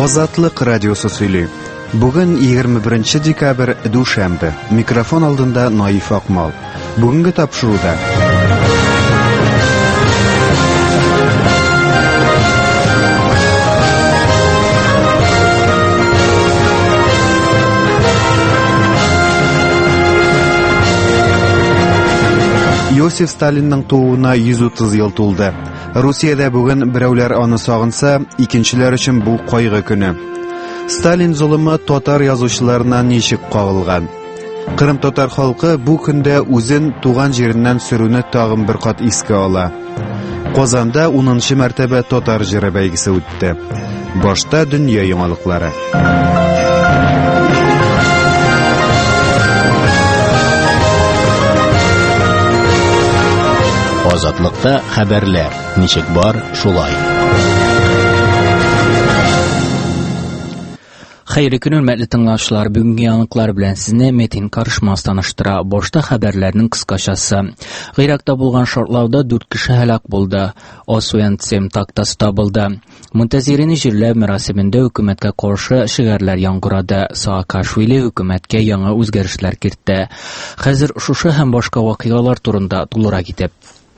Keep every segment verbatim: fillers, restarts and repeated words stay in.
Азатлык радиосы сөйли. Бүген егерме беренче декабрь дүшәмбе. Микрофон алдында Наиф Акмал. Бүгенге тапшыруда Иосиф Сталинның тууына йөз утыз ел тулды. Русиядә бүген берәүләр аны сагынса, икенчеләр өчен бу кайгы көне. Сталин зулымы татар язучыларына ничек кагылган? Кырым татар халкы бу көндә үзен туган җиреннән сөрүне тагын бер кат искә ала. Казанда унынчы мәртәбә татар җыры бәйгесе үтте. Башта дөнья яңалыклары. Азатлыкта хәбәрләр. Ничек бар, шулай. Хәйрле көн, хөрмәтле тыңлаучылар. Бүгенге яңалыклар белән сезне Метин Карышмас таныштыра. Башта хәбәрләрнең кыскачасы. Гыйракта булган шартлауда дүрт кеше һәлак булды. Освенцим тактасы табылды. Мунтазирины җирләү мәрасимендә хөкүмәткә каршы шигарләр яңгырады. Саакашвили хөкүмәткә яңа үзгәрешләр кертте. Хәзер шушы һәм башка вакыйгалар турында тулырак итеп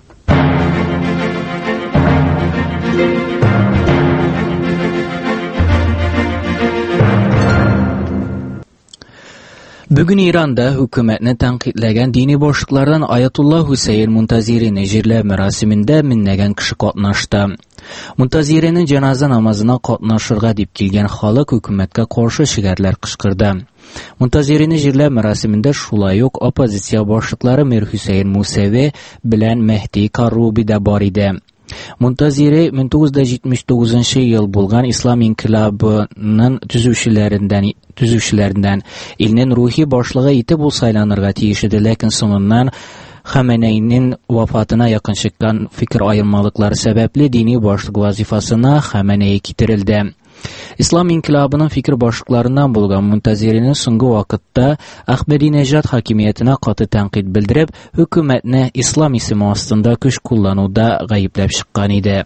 Бүген Иранда хөкүмәтне тәнкыйтьләгән дини башлыклардан Аятулла Хусейн Мунтазирины җирләү мәрасимендә меңнәгән кеше катнашты. Мунтазиринең җаназа намазына катнашырга дип килгән халык хөкүмәткә каршы шигарләр кычкырды. Мунтазирины җирләү мәрасимендә шулай ук оппозиция башлыклары Мир Хусейн Мусави белән Мәһди Карруби да бар иде. Мунтазири мең тугыз йөз җитмеш тугызынчы ел булган Ислам инкилабының төзүчеләреннән төзүчеләреннән илнең рухи башлыгы итеп ул сайланырга тиеш иде, ләкин соңыннан Хаменейның вафатына якын чыккан фикер аермалыклары сәбәпле дини башлык вазифасына Хаменей китерелде. Ислам инкилабының фикер башлыкларыннан булган Мунтазирины соңгы вакытта Ахмадинежад хакимиятенә каты тәнкыйть белдереп, хөкүмәтне ислам исеме астында көч куллануда гаепләп чыккан иде.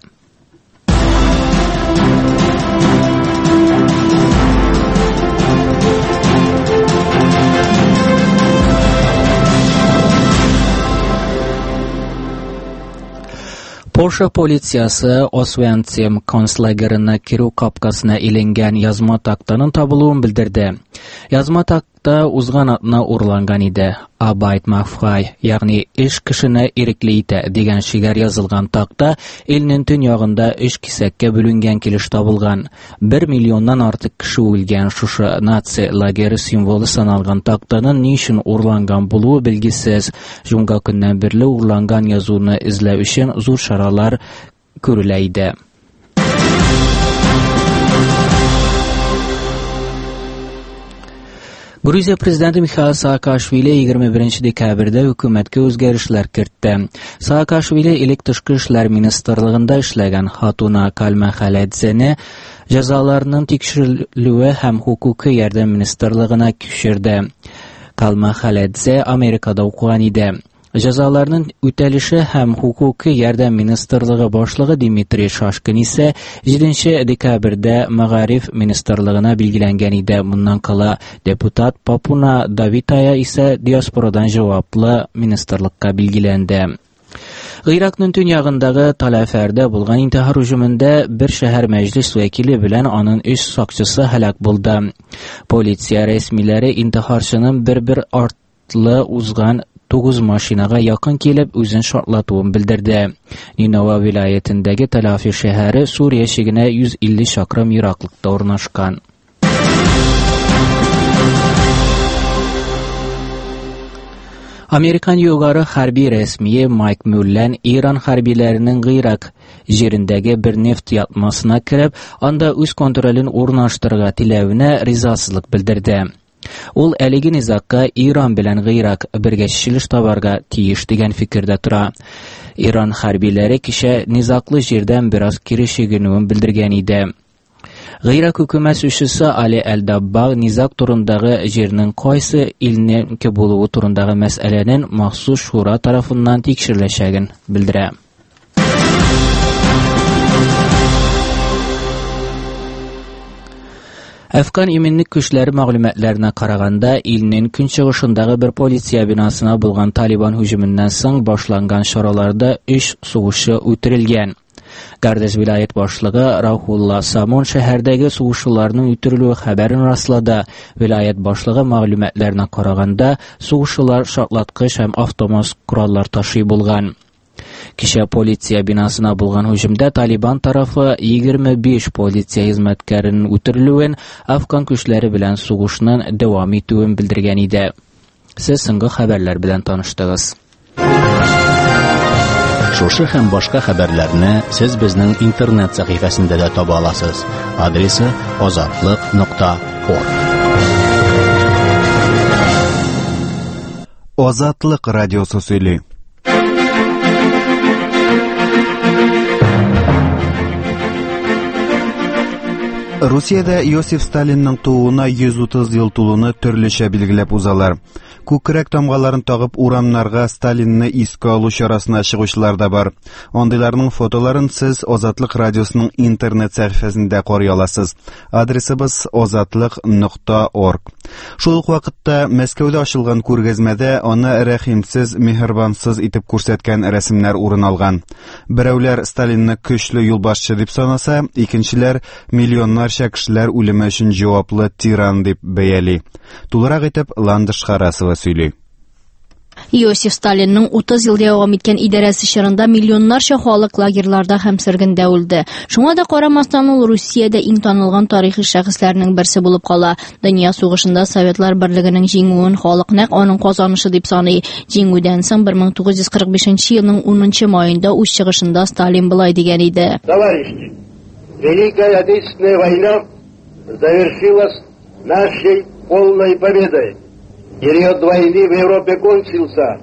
Польша полициясы Освенцим концлагерына кирү капкасына иленгән язма тактаның табылуын белдерде. Язма такта узган атна урланган иде. Абайт Мафхай, ягъни эш кешене ирекле итә дигән шигар язылган такта илнең төньягында өч кисәккә бүленгән килеш табылган. Бер миллионнан артык кеше үлгән шушы нация лагере символы саналган тактаның ни өчен урланган булуы белгисез. Җомга көннән бирле урланган язуны эзләү өчен зур чаралар күрелә иде. Грузия президенты Михаил Саакашвили егерме беренче декабрьдә хөкүмәткә үзгәрешләр кертте. Саакашвили элек тышкы эшләр министрлыгында эшләгән Хатуна Калмахаладзене җәзаларының тикшерелүе һәм хукукы ярдәм министрлыгына күчерде. Калмахаладзе Америкада укыган иде. Җәзаларның үтәлеше һәм хукукы ярдәм министрлыгы башлыгы Дмитрий Шашкин исә җиденче декабрьдә Мәгариф министрлыгына билгеләнгән иде. Моннан кала депутат Папуна Давитая исә диаспорадан җаваплы министрлыкка билгеләнде. Гыйракның төньягындагы Талафәрдә булган интихар һөҗүмендә бер шәһәр мәҗлес вәкиле белән аның өч сакчысы һәлак булды. Полиция рәсмиләре интихарчының бер-бер артлы узган тугыз машинага якын килеп үзен шартлатуын белдерде. Нинова вилаятендәге Талафи шәһәре Сүрия чигенә йөз илле чакрым ераклыкта урнашкан. Американ югары хәрби рәсмие Майк Мюллен Иран хәрбиләренең Гыйрак җирендәге бер нефть ятмасына кереп, анда үз контролен урнаштырырга теләвенә ризасызлык белдерде. Ул әлеге низакка Иран белән Гыйрак бергә чилеш табарга тиеш дигән фикердә тора. Иран хәрбиләре кичә низаклы җирдән бераз кире чигенүен белдергән иде. Гыйрак хөкүмәт сүзчесе Али Әл-Даббаг низак турындагы җирнең кайсы илнеке булуы турындагы мәсьәләнең махсус шура тарафыннан тикшереләчәген белдерә. Afgan иминлек көчләре мәгълүматларына караганда, илнең көнчыгышындагы бер полиция бинасына булган Талибан һөҗүменнән соң башланган чараларда өч сугышчы үтерелгән. Гардеш вилайет башлыгы Рахулла Самон шәһәрдәге сугышчыларның үтерелүе хәбәрен раслады. Вилайет башлыгы мәгълүматларына караганда, сугышчылар шартлаткыч һәм автомат кораллар ташый булган. Кичә полиция бинасына булган һөҗүмдә Талибан тарафы егерме биш полиция хезмәткәрен үтерелүен, Афган көчләре белән сугышның дәвам итүен белдергән иде. Сез соңгы хәбәрләр белән таныштыгыз. Шушы һәм башка хәбәрләрне сез безнең интернет сәхифәсендә дә таба аласыз. Адресы азатлык нокта орг. Азатлык радиосы сөйли. Русиядә Иосиф Сталинның тууына йөз утыз ел тулуны төрлечә билгеләп узалар. Күкрәк тамгаларын тагып урамнарга Сталинны искә алу чарасына чыгучылар да бар. Андыйларның фотоларын сез Азатлык радиосының интернет сәхифәсендә карый аласыз. Адресыбыз азатлык нокта орг. Шул ук вакытта Мәскәүдә ачылган күргәзмәдә аны рәхимсез, мехрибансыз итеп күрсәткән рәсемнәр урын алган. Берәүләр Сталинны көчле юлбашчы дип санаса, икенчеләр миллионнарча кешеләр үлеме өчен җаваплы тиран дип бәяли. Тулырак итеп Ландыш Харасова сөйли. Иосиф Сталинның утыз ел дәвам иткән идарәсе чорында миллионнарча халык лагерьларда һәм сөргендә үлде. Шуңа да карамастан ул Русиядә иң танылган тарихи шәхесләрнең берсе булып кала. Дөнья сугышында Советлар Берлегенең җиңүен халык нәкъ аның казанышы дип саный. Җиңүдән соң бер мең тугыз йөз кырык бишенче елның унынчы маенда үз чыгышында Сталин булай дигән иде. Товарищи, Великая Отечественная война завершилась нашей полной победой. Период войны в Европе кончился,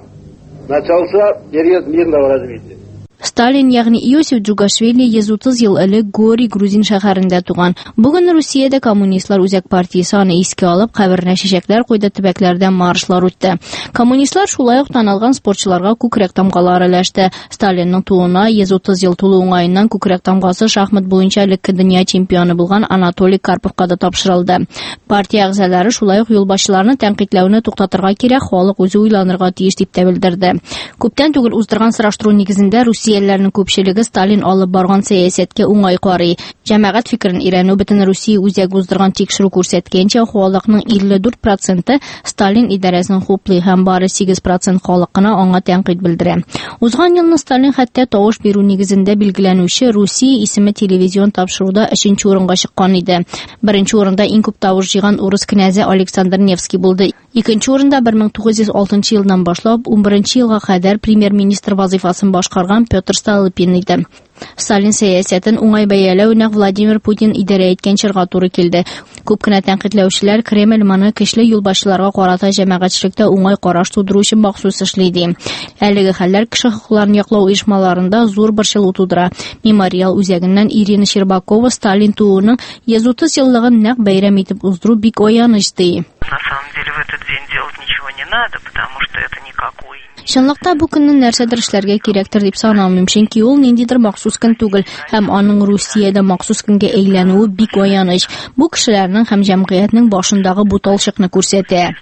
начался период мирного развития. Сталин, ягъни Иосиф Джугашвили йөз утыз ел элек Гори, Грузин шәһәрендә туган. Бүген Русиядә коммунистлар үзәк партиясе аны искә алып, каберенә чәчәкләр куйды, төбәкләрдә маршлар үтте. Коммунистлар шулай ук танылган спортчыларга күкрәк тамгалары өләште. Сталинның тууына йөз утыз ел тулу уңаеннан күкрәк тамгасы шахмат буенча элекке дөнья чемпионы булган Анатолий Карповка да тапшырылды. Партия әгъзалары шулай ук юлбашчыларны тәнкыйтьләүне туктатырга кирәк, халык үзе уйланырга тиеш дип тә белдерде. Күптән түгел уздырган сораштыру нигезендә Русияләрнең күпчелеге Сталин алып барган сәясәткә уңай карый. Җәмәгать фикерен өйрәнү бөтен Русия үзәге уздырган тикшерү күрсәткәнчә, халыкның илле дүрт проценты Сталин идарәсен хуплый һәм бары сигез процент халык кына аңа тәнкыйть белдерә. Узган елны Сталин хәтта тавыш бирү нигезендә билгеләнүче Русия исеме телевизион тапшыруда өченче урынга чыккан иде. Беренче урында иң күп тавыш җыйган урыс князы Александр Невский булды. Икенче урында bir ming to'qqiz yuz oltinchi елдан башлап ун беренче елга кадәр премьер-министр вазифасын башкарган Петр Столыпин иде. Сталин сәясәтен уңай бәяләү нәкъ Владимир Путин идарә иткән чорга туры килде. Күп кенә тәнкыйтьләүчеләр Кремль моны көчле юлбашчыларга карата җәмәгатьчелектә уңай караш тудыру өчен махсус эшли ди. Әлеге хәлләр кеше хокукларын яклау оешмаларында зур борчылу тудыра. Мемориал үзәгеннән Ирина Щербакова Сталин тууының йөз утыз еллыгын нәкъ бәйрәм итеп уздыру бик аяныч ди. На самом деле в этот день делать ничего не надо, потому что это никакой. Чынлыкта бу көнне нәрсәдер эшләргә кирәктер дип санамыйм, чөнки ул ниндидер махсус көн түгел һәм аның Русиядә махсус көнгә әйләнүе бик аяныч. Бу кешеләрнең һәм җәмгыятьнең башындагы буталчыкны күрсәтә.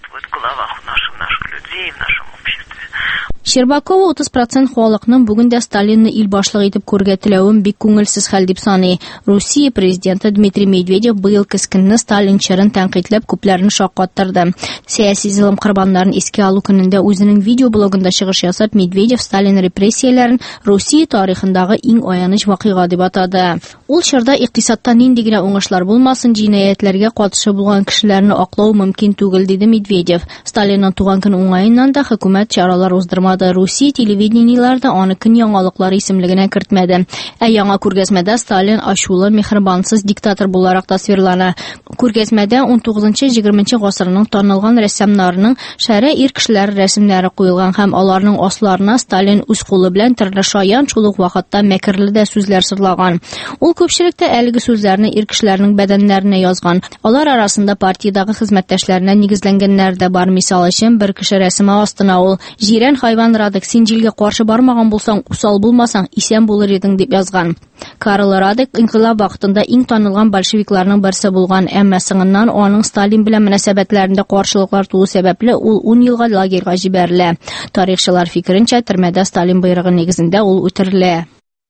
Щербакова утыз процент халыкның бүген дә Сталинны ил башлыгы итеп күргә теләвен бик күңелсез хәл дип саный. Русия президенты Дмитрий Медведев быел кескенне Сталин чорын тәнкыйтьләп күпләрне шаккаттырды. Сәяси зулым корбаннарын искә алу көнендә үзенең видеоблогында чыгыш ясап, Медведев Сталин репрессияләрен Русия тарихындагы иң аяныч вакыйга дип атады. Ул чорда икътисадта нинди генә уңышлар булмасын, җинаятьләргә катышы булган кешеләрне аклау мөмкин түгел диде Медведев. Сталинның туган көн уңаеннан да хөкүмәт чаралар уздырмады. Русия телевидениеләрдә аны көн яңалыклары исемлегенә кертмәде. Ә яңа күргәзмәдә Сталин ачулы, мехрибансыз диктатор буларак тасвирлана. Күргәзмәдә ун тугызынчы-егерменче гасырның танылган рәссамнарының шәрә ир кешеләре рәсемнәре куелган һәм аларның асларына Сталин үз кулы белән төрле шаян шул ук вакытта мәкерле дә сүзләр сырлаган. Ул күпчелектә әлеге сүзләрне ир кешеләрнең бәдәннәренә язган. Алар арасында партиядагы хезмәттәшләренә нигезләнгәннәр дә бар. Мисал өчен, бер кеше рәсеме астына ул җирән хайван Карл Радек син җилгә каршы бармаган булсаң, усал булмасаң, исән булыр идең дип язган. Карл Радек инкыйлаб вакытында иң танылган большевикларның берсе булган, әмма соңыннан аның Сталин белән мөнәсәбәтләрендә каршылыклар туу сәбәпле ул ун елга лагерьга җибәрелә. Тарихчылар фикеренчә, төрмәдә Сталин боерыгы нигезендә ул үтерелә.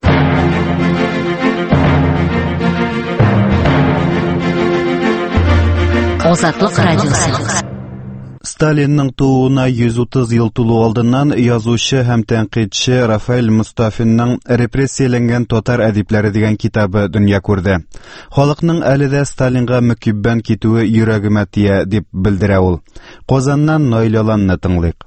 Азатлык радиосы. Сталинның тууына йөз утыз ел тулу алдыннан язучы һәм тәнкыйтьче Рафаэль Мустафинның «Репрессияләнгән татар әдипләре» дигән китабы дөнья күрде. Халыкның әле дә Сталинга мөкиббән китүе йөрәгемә тия дип белдерә ул. Казаннан Наилаланны тыңлыйк.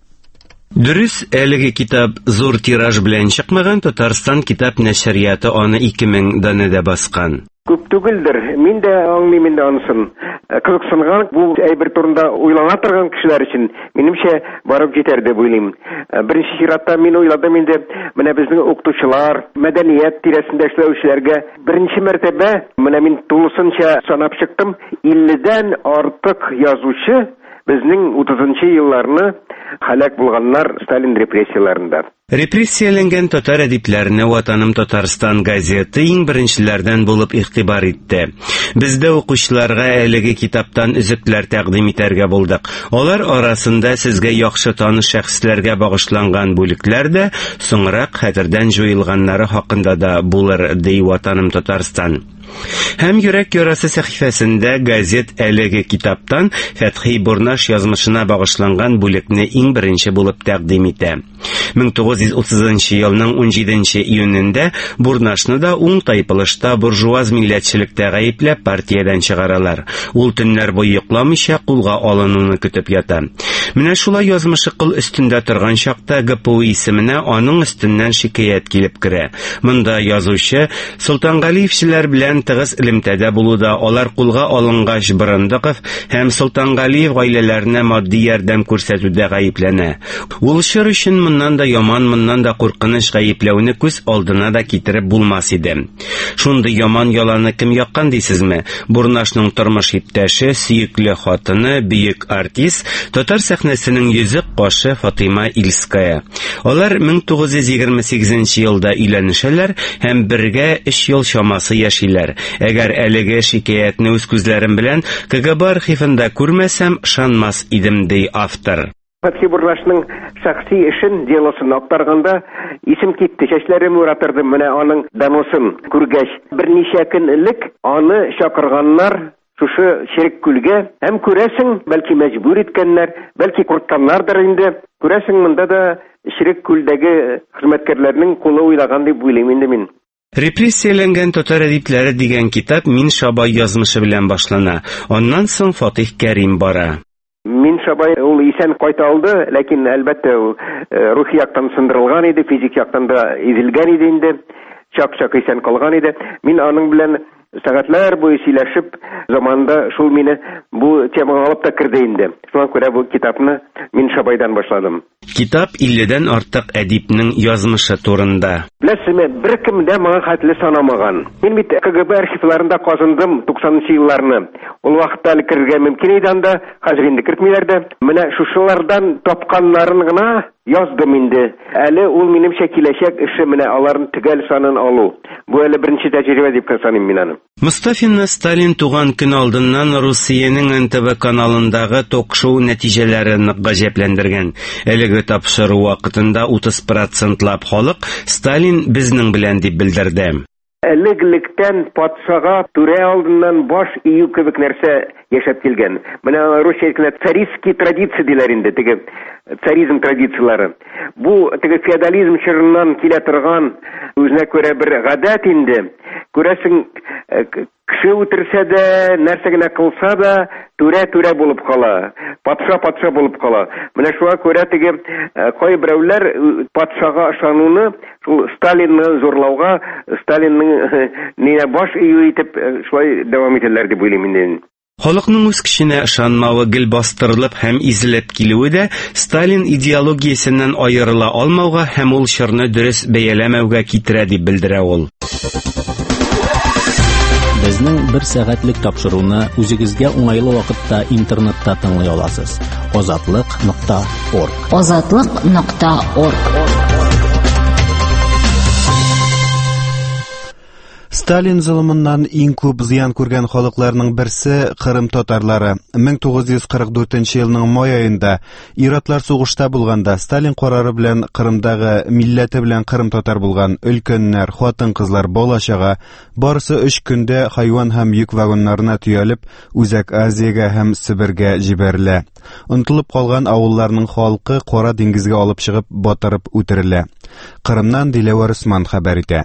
Дөрес, әлеге китап зур тираж белән чыкмаган, Татарстан китап нәшрияты аны ике мең данәдә баскан. Күп түгелдер. Мин дә аңлыйм инде анысын. Кызыксынган бу әйбер турында уйлана торган кешеләр өчен минемчә барып җитәр дип уйлыйм. Беренче чиратта мин уйладым инде, менә безнең укытучылар, мәдәният тирәсендә эшләүчеләргә беренче мәртәбә менә мин тулысынча санап чыктым, илледән артык язучы безнең утызынчы елларны халак булганнар Сталин репрессияларында. Репрессияләнгән татар әдипләренә Ватаным Татарстан газеты иң беренчеләрдән булып игътибар итте. Бездә укучыларга әлеге китаптан үзекләр тәкъдим итәргә булдык. Алар арасында сезгә яхшы таныш шәхесләргә багышланган бүлекләр дә, соңрак хәтердән җуелганнары хакында да булыр, ди Ватаным Татарстан. Һәм Йөрәк ярасы сәхифәсендә газет әлеге китаптан Фәтхи Бурнаш язмышына багышланган бүлекне иң беренче булып тәкъдим итә. мең тугыз йөз утызынчы елның ун җиденче июнендә Бурнашны да уң тайпылышта буржуаз милләтчелектә гаепләп партиядән чыгаралар. Ул төннәр буе йокламыйча кулга алынуны көтеп ята. Менә шулай язмышы кыл өстендә торган чакта ГПУ исеменә аның өстеннән шикаят килеп керә. Монда язучы Солтангалиевчеләр белән тыгыз элемтәдә булуда, алар кулга алынгач Бырындыков һәм Солтангалиев гаиләләренә матди ярдәм күрсәтүдә гаепләнә. Ул чор өчен моннан да яман, моннан да куркыныч гаепләүне күз алдына да китереп булмас иде. Шундый яман яланы кем яккан дисезме? Бурнашның тормыш иптәше, сөекле хатыны, бөек артист, татар сәхнәсенең йөзек кашы Фатыйма Ильская. Алар мең тугыз йөз егерме сигезенче елда өйләнешәләр һәм бергә өч ел чамасы яшиләр. Әгәр әлеге шикаятны үз күзләрем белән КГБ архивында күрмәсәм, ышанмас идем, ди автор. Фәтхи Бурнашның шәхси эшен, делосын актарганда исем китте. Чәчләрем уратырды менә аның даносын күргәч. Берничә көн элек аны чакырганнар шушы Шерек күлгә, һәм күрәсең, бәлки мәҗбүр иткәннәр, бәлки курыкканнардыр инде. Күрәсең, монда да Шерек күлдәге хезмәткәрләрнең кулы уйлаган дип уйлыйм инде мин. Репрессияләнгән татар әдипләре дигән китап Мин Шабай язмышы белән башлана. Аннан соң Фатих Кәрим бара. Мин Шабай ул исән кайта алды, ләкин әлбәттә ул рухи яктан сындырылган иде, физик яктан да изелгән иде инде, чак-чак исән калган иде. Мин аның белән сәгатьләр буе сөйләшеп, заманда шул мине бу темага алып та кирде инде. Шуңа күрә бу китапны Мин Шабайдан башладым. Китап илледән артык әдипнең язмышы турында. Беләсезме, беркем дә моңа хәтле санамаган. Мин бит КГБ архивларында казындым туксанынчы елларны. Ул вакытта әле кергә мөмкин иде анда, хәзер инде кертмиләр дә. Менә шушылардан тапканнарын гына яздым инде. Әле ул минемчә киләчәк эше менә аларның төгәл санын алу. Бу әле беренче тәҗрибә дип саныйм мин аны. Мустафинны Сталин туган көн алдыннан Русиянең Н Т В каналындагы ток-шоу нәтиҗәләре нык гаҗәпләндергән. Әлеге тапшыру вакытында утыз процентлап халык Сталин безнең белән дип белдерде. Элеглектән патшага түрә алдыннан баш ию кебек нәрсә яшәп килгән. Менә русча царистский традиция диләр инде, теге царизм традициялары. Бу теге феодализм чорыннан килә торган үзенә күрә бер гадәт инде. Күрәсең, кеше үтерсә дә, нәрсә генә кылса да, түрә-түрә булып кала. Патша-патша булып кала. Менә шуңа күрә теге кай берәүләр патшага ышануны шул Сталинны зурлауга, Сталинның нигә баш ию итеп шулай дәвам итәләр дип уйлыйм инде. Халыкның үз көченә ышанмавы гел бастырылып һәм изелеп килүе дә Сталин идеологиясеннән аерыла алмауга һәм ул чорны дөрес бәяләмәүгә китерә дип белдерә ул. Безнең бер сәгатьлек тапшыруны үзегезгә уңайлы вакытта интернетта тыңлый аласыз. озатлык нокта орг. озатлык нокта орг. Сталин золымыннан иң күп зыян күргән халыкларның берсе Кырым татарлары. мең тугыз йөз кырык дүртенче елның май аенда иратлар сугышта булганда Сталин карары белән Кырымдагы милләте белән Кырым татар булган өлкәннәр, хатын-кызлар, бала-чага барысы өч көндә хайван һәм йөк вагоннарына төялеп, Үзәк Азиягә һәм Сибиргә җибәрелә. Унтылып калган авылларның халкы Кара диңгезгә алып чыгып батырып үтерелә. Кырымнан Диләвар Усман хәбәр итә.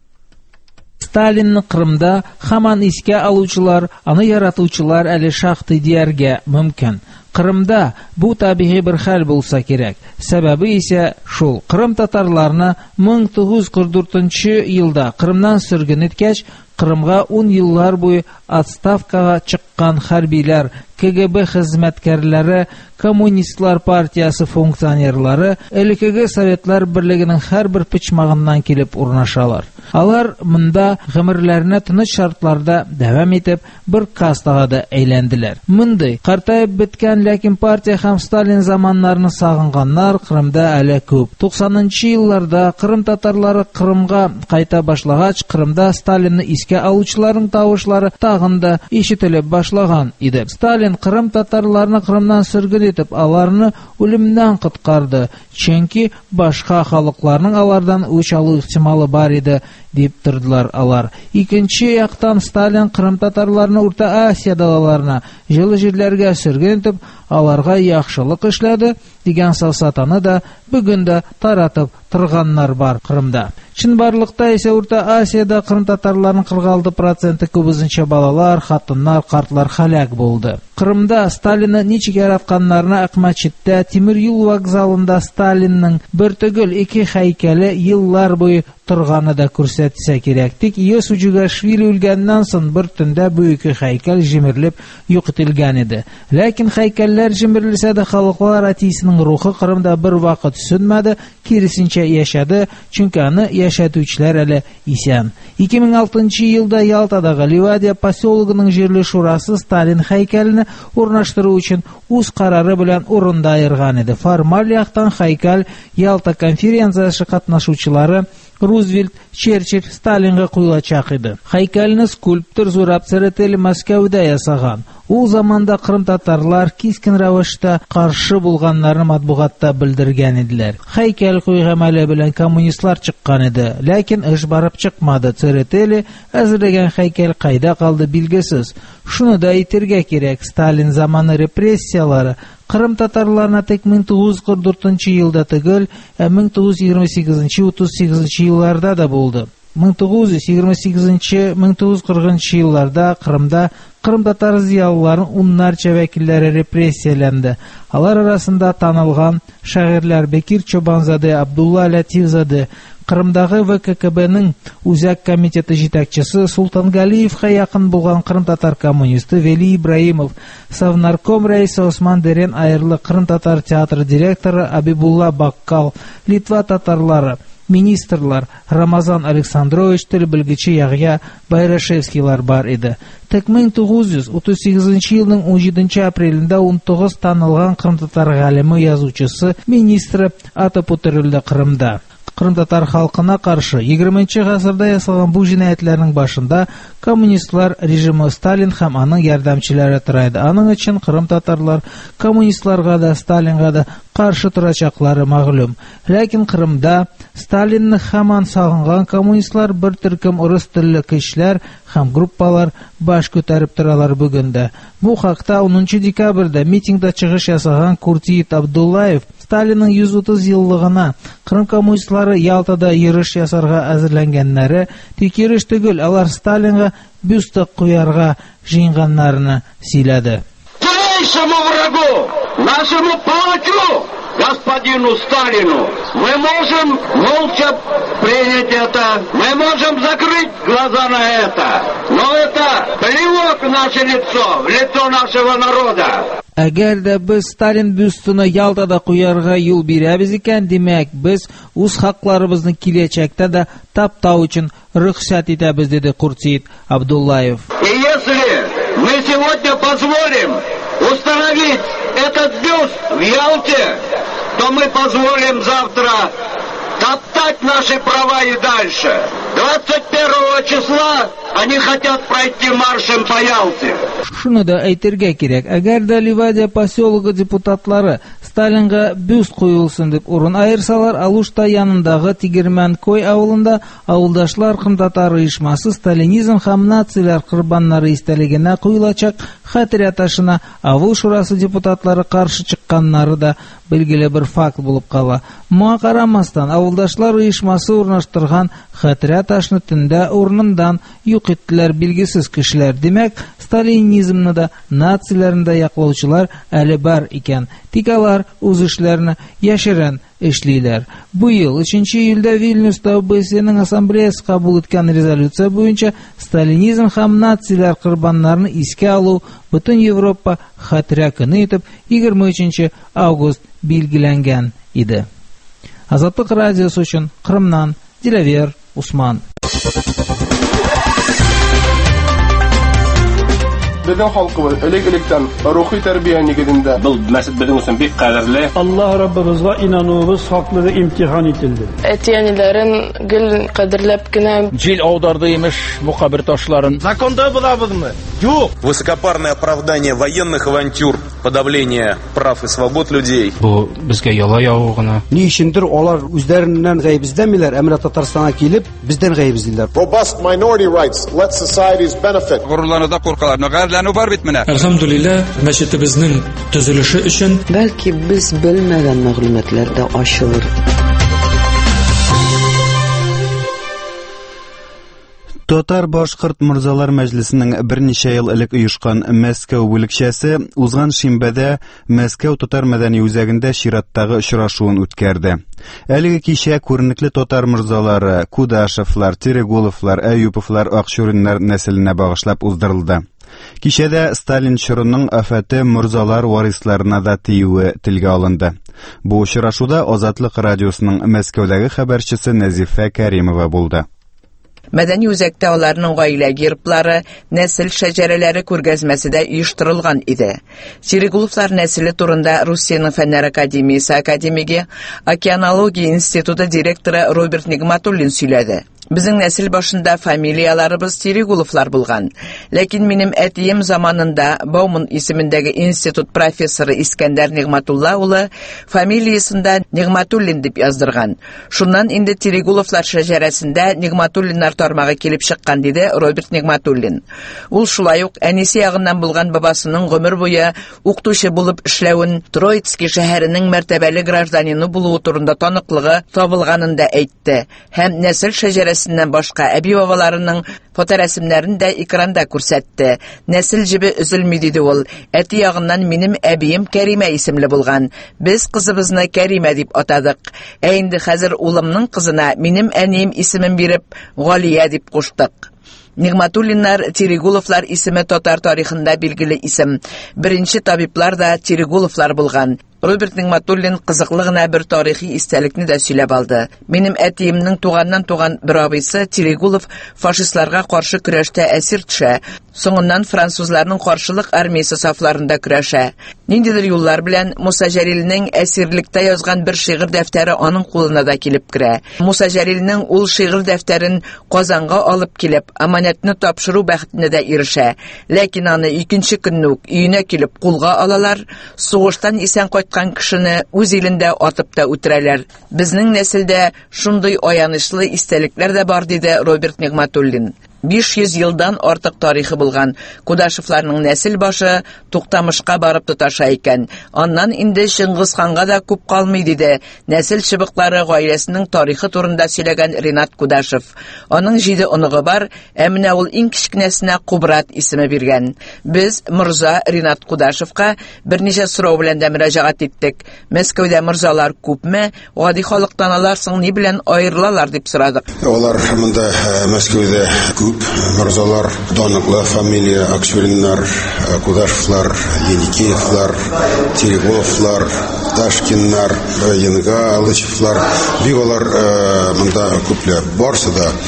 Сталинны Кырымда һаман искә алучылар, аны яратучылар әле шактый дияргә мөмкин. Кырымда бу табигый бер хәл булса кирәк. Сәбәбе исә шул: Кырым татарларны мең тугыз йөз кырык дүртенче елда Кырымнан сөрген иткәч, Кырымга ун еллар буе отставкага чыккан хәрбиләр, КГБ хезмәткәрләре, Коммунистлар партиясы функционерлары элекеге Советлар берлегенең һәрбер почмагыннан килеп урнашалар. Алар монда гомерләренә тыныч шартларда дәвам итеп, бер кастага да әйләнделәр. Мондый картаеп беткән, ләкин партия һәм Сталин заманнарын сагынганнар Кырымда әле күп. туксанынчы елларда Кырым татарлары Кырымга кайта башлагач, Кырымда Сталинны искә алучыларның тавышлары тагын да ишетелеп башлаган иде. Сталин Кырым татарларны Кырымнан сөрген итеп, аларны үлемнән коткарды, чөнки башка халыкларның алардан үч алу ихтималы бар иде дип тордылар алар. Икенче яктан Сталин Кырым татарларны Урта Асия далаларына, җылы җирләргә сөрген итеп, аларга яхшылык эшләде дигән саусатаны да бүген дә таратып торганнар бар Кырымда. Чынбарлыкта исә Урта Асиядә Кырым татарларының кырык алты проценты күбезенчә балалар, хатыннар, картлар һәлак булды. Кырымда Сталинны ничек яратканнарны Акмачиттә тимер юл вокзалында Сталинның бер түгел ике һәйкәле еллар буе торганы да күрсәтсә кирәк. Тик Иосиф Джугашвили үлгәннән соң бер төндә бу ике һәйкәл җимерелеп юк ителгән иде. Ләкин һәйкәлләр җимерелсә дә халыклар атисының рухы Кырымда бер вакыт сүнмәде, киресенчә яшәде, чөнки аны яшәтүчеләр әле исән. ике мең алтынчы елда Ялтадагы Ливадия поселогының җирле шурасы Сталин һәйкәлене урнаштыру өчен үз карары белән урында аерган иде. Формаль яктан һәйкәл Ялта конференциясе катнашучылары Рузвельт, Черчилль, Сталинга куелачак иде. Һәйкәлне скульптор Зураб Церетели Мәскәүдә ясаган. Ул заманда Кырым татарлар кискен рәвештә каршы булганнарны матбугатта белдергән иделәр. Һәйкәл куйгамәле белән коммунистлар чыккан иде, ләкин эш барып чыкмады. Церетели әзерләгән һәйкәл кайда калды билгесез. Шуны да әйтергә кирәк: Сталин заманы репрессиялары Кырым татарларына тик мең тугыз йөз кырык дүртенче елда түгел, ә мең тугыз йөз егерме сигезенче - утыз сигезенче елларда да булды. мең тугыз йөз егерме сигезенче - мең тугыз йөз кырыгынчы елларда Кырымда Кырым татар зыялыларын уннарча вәкилләре репрессияләнде. Алар арасында танылган шагыйрьләр Бекир Чобанзаде, Абдулла Латифзаде, Кырымдагы ВККБның Үзәк комитеты җитәкчесе Султангалиевка якын булган Кырым татар коммунисты Вели Ибраимов, Совнарком рәисе Осман Дерен айырлы Кырым татар театры директоры Абибулла Баккал, Литва татарлары, министрлар Рамазан Александрович, тел белгече Ягъя Байрашевскийлар бар иде. Тик мең тугыз йөз утыз сигезенче елның ун җиденче апрелендә ун тугыз танылган Кырым татар галиме, язучысы, министры атып үтерелде Кырымда. Кырым татар халкына каршы егерменче гасырда ясалган бу җинаятьләрнең башында коммунистлар режимы, Сталин һәм аның ярдәмчеләре тора иде. Аның өчен Кырым татарлар коммунистларга да, Сталинга да каршы торачаклары мәгълүм. Ләкин Кырымда Сталинны һаман сагынган коммунистлар бер төркем урыс телле кешеләр һәм группалар баш күтәреп торалар бүген дә. Бу хакта унынчы декабрьдә митингда чыгыш ясаган Куртиев Абдуллаев Сталинның йөз утыз еллыгына Кырым коммунистлары Ялтада йөреш ясарга әзерләнгәннәре, тик йөреш түгел, алар Сталинга бюст куярга җыенганнарны сөйләде. Нашему врагу, нашему палачу, господину Сталину, мы можем молча принять это, мы можем закрыть глаза на это, но это плевок в наше лицо, в лицо нашего народа. Әгәр дә без Сталин бюстына Ялтада куярга юл бирәбез икән, димәк, без үз хакларыбызны киләчәктә дә таптау өчен рөхсәт итәбез, диде Куртиев Абдуллаев. И если мы сегодня позволим установить этот бюст в Ялте, то мы позволим завтра топтать наши права и дальше. двадцать первого числа они хотят пройти маршем по Ялте. Шуны да әйтергә кирәк. Әгәр дә Ливадия поселогы депутатлары Сталинга бюст куелсын дип урын айырсалар, Алушта янындагы Тигермән-Кой авылында авылдашлар кымтатар оешмасы сталинизм һәм нацияләр корбаннары истәлегенә куелачак хәтирә ташына авыл шурасы депутатлары каршы чыкканнары да билгеле бер факт булып кала. Моңа карамастан авылдашлар оешмасы урнаштырган хәтирә ташны төндә урынындан юк иттеләр билгесез кешеләр. Димәк, сталинизмны да, нацияләрне дә яклаучылар әле бар икән. Тик алар үз эшләрне яшерен эшлиләр. Бу ел өченче июльдә Вильнюста ОБСЕның ассамблеясы кабул иткән резолюция буенча сталинизм һәм нацияләр корбаннарын искә алу бөтен Европа хәтирә көне итеп егерме өченче август билгеләнгән иде. Азатлык радиосы өчен Кырымнан Диләвер Усман. Безнең халкыбыз элек-электән рухи тәрбия нигезендә. Бу мәсәл безнең өчен бик кадерле. Аллаһ Раббыбызга инануыбыз хаклыгы имтихан ителде. Әтиәниләрен гел кадерләп кенә җил аударды имеш бу кабер ташларын. Законда булабызмы? Юк. Высокопарное оправдание военных авантюр, подавление прав и свобод людей. Бу безгә яла яву гына. Ни өчендер алар үзләреннән гаебиздәмиләр, әмма Татарстанга килеп бездән гаебиздиләр. Robust minority rights let societies benefit. Горурлануда куркалар. Бар бит менә. Әлхәмдүлилләh, мәчетебезнең төзелеше өчен бәлки без белмәгән мәгълүматлар да ачылыр. Татар башкорт мурзалар мәҗлесенең берничә ел элек оешкан Мәскәү бүлекчәсе узган шимбәдә Мәскәү татар мәдәни үзәгендә чираттагы очрашуын үткәрде. Әлеге кичә күренекле татар мурзалары Кудашевлар, Терегуловлар, Әюповлар, Акчуриннар нәселенә багышлап уздырылды. Кичәдә Сталин чорының афаты мурзалар варисларына да тиюе телгә алынды. Бу очрашуда Азатлык радиосының Мәскәүдәге хәбәрчесе Назифа Кәримова булды. Мәдәни үзәктә аларның гаилә герблары, нәсел шәҗәрәләре күргәзмәсе дә оештырылган иде. Терегуловлар нәселе турында Русиянең Фәннәр академиясе академиге Океанология институты директоры Роберт Нигматуллин сөйләде. Безнең нәсел башында фамилияларыбыз Терегуловлар булган. Ләкин минем әтием заманында Бауман исемендәге институт профессоры Искәндәр Нигматулла улы фамилиясында Нигматуллин дип яздырган. Шуннан инде Терегуловлар шәҗәрәсендә Нигматуллиннар тармагы килеп чыккан диде Роберт Нигматуллин. Ул шулай ук әнисе ягыннан булган бабасының гомер буе укытучы булып эшләвен, Троицкий шәһәренең мәртәбәле гражданины булуы турында таныклыгы табылганын да әйтте. Һәм нәсел шәҗәрәсе Сеннән башка әби-бабаларының фоторәсемнәрен дә экранда күрсәтте. Нәсел җибе үзелми диде ул. Әти ягыннан минем әбием Кәримә исемле булган. Без кызыбызны Кәримә дип атадык. Ә инде хәзер улымның кызына минем әнием исемен биреп Галия дип куштык. Нигматуллиннар, Терегуловлар исеме татар тарихында билгеле исем. Беренче табиблар да Терегуловлар булган. Роберт Нигматуллин кызыклы гына бер тарихи истәлекне дә сөйләп алды. Минем әтиемнең туганнан туган бер абыйсы Терегулов фашистларга каршы көрәштә әсир төшә. Соңыннан французларның каршылык армиясе сафларында көрәшә. Ниндидер юллар белән Муса Җәлилнең әсирлектә язган бер шигырь дәфтәре аның кулына да килеп керә. Муса Җәлилнең ул шигырь дәфтәрен Казанга алып килеп, аманатны тапшыру бәхетенә дә ирешә. Ләкин аны икенче көнне үк өенә килеп кулга алалар, сугыштан исән кайткан кешене үз илендә атып та үтерәләр. Безнең нәселдә шундый аянычлы истәлекләр дә бар диде Роберт Нигматуллин. биш йөз елдан артык тарихы булган Кудашевларның нәсел башы Туктамышка барып тоташа икән. Аннан инде Чингисханга да күп калмый диде. Нәсел чыбыклары гаиләсенең тарихы турында сөйләгән Ринат Кудашев. Аның җиде оныгы бар, ә менә ул иң кичкенәсенә Кубрат исеме биргән. Без Мирза Ринат Кудашевка берничә сорау белән дә мөрәҗәгать иттек. Мәскәүдә мирзалар күпме? Гади халыктан алар соң ни белән аерылалар дип сорадык. Алар монда Мәскәүдә күп мирзалар, данлыклы фамилия Акчуриннар, Кудашевлар, Еникеевлар, Терегуловлар, Дашкиннар, Янга Алычевлар, бик алар монда күпләр. Барсы да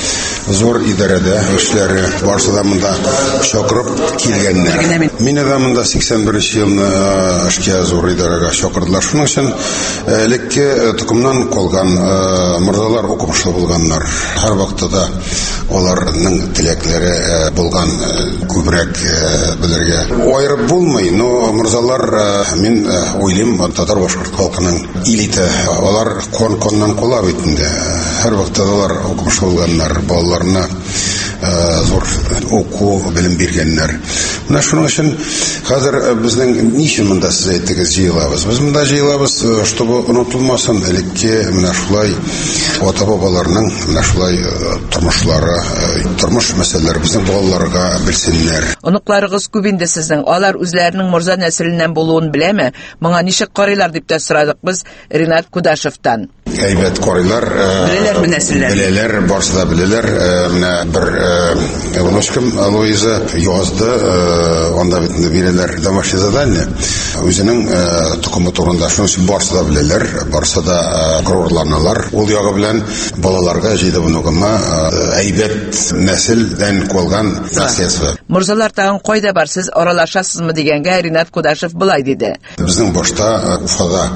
зур идарәдә эшләре барысы да монда чакырып килгәннәр. Мине дә монда сиксән беренче елны эшкә зур идарәгә чакырдылар. Шуның өчен элекке тукымнан калган морзалар укымышлы булганнар. Һәр вакытта аларның теләкләре булган күбрәк белергә. Аерып булмый, но морзалар мин уйлыйм, татар башкорт халкының элита. Алар кон-коннан кала бит инде. Һәр вакытта алар укымышлы булганнар, балаларына зур уку белем биргәннәр. Менә шуның өчен хәзер безнең ничә монда сез әйттегез җыелабыз. Без монда җыелабыз, чтобы онытылмасын элекке менә шулай ата-бабаларның менә шулай тормышлары, тормыш мәсьәләләре безнең балаларга белсеннәр. Оныкларыгыз күп инде сезнең. Алар үзләренең морза нәселеннән булуын беләме? Моңа ничек карыйлар дип тә сорадык без Ринат Кудашевтан. Әйбәт карыйлар. Беләләр нәселләр. Беләләр, барсы да беләләр. Менә бер Лошкам Луиза язды, анда бит бирәләр домашнее задание. Үзенең тукымы турында шуның барсы да беләләр, барсы да горурланалар. Ул ягы белән балаларга җыйды буныгыма әйбәт нәселдән калган наследство. Морзалар тагын кайда бар, сез аралашасызмы дигәнгә Ринат Кудашев булай диде. Безнең башта Уфада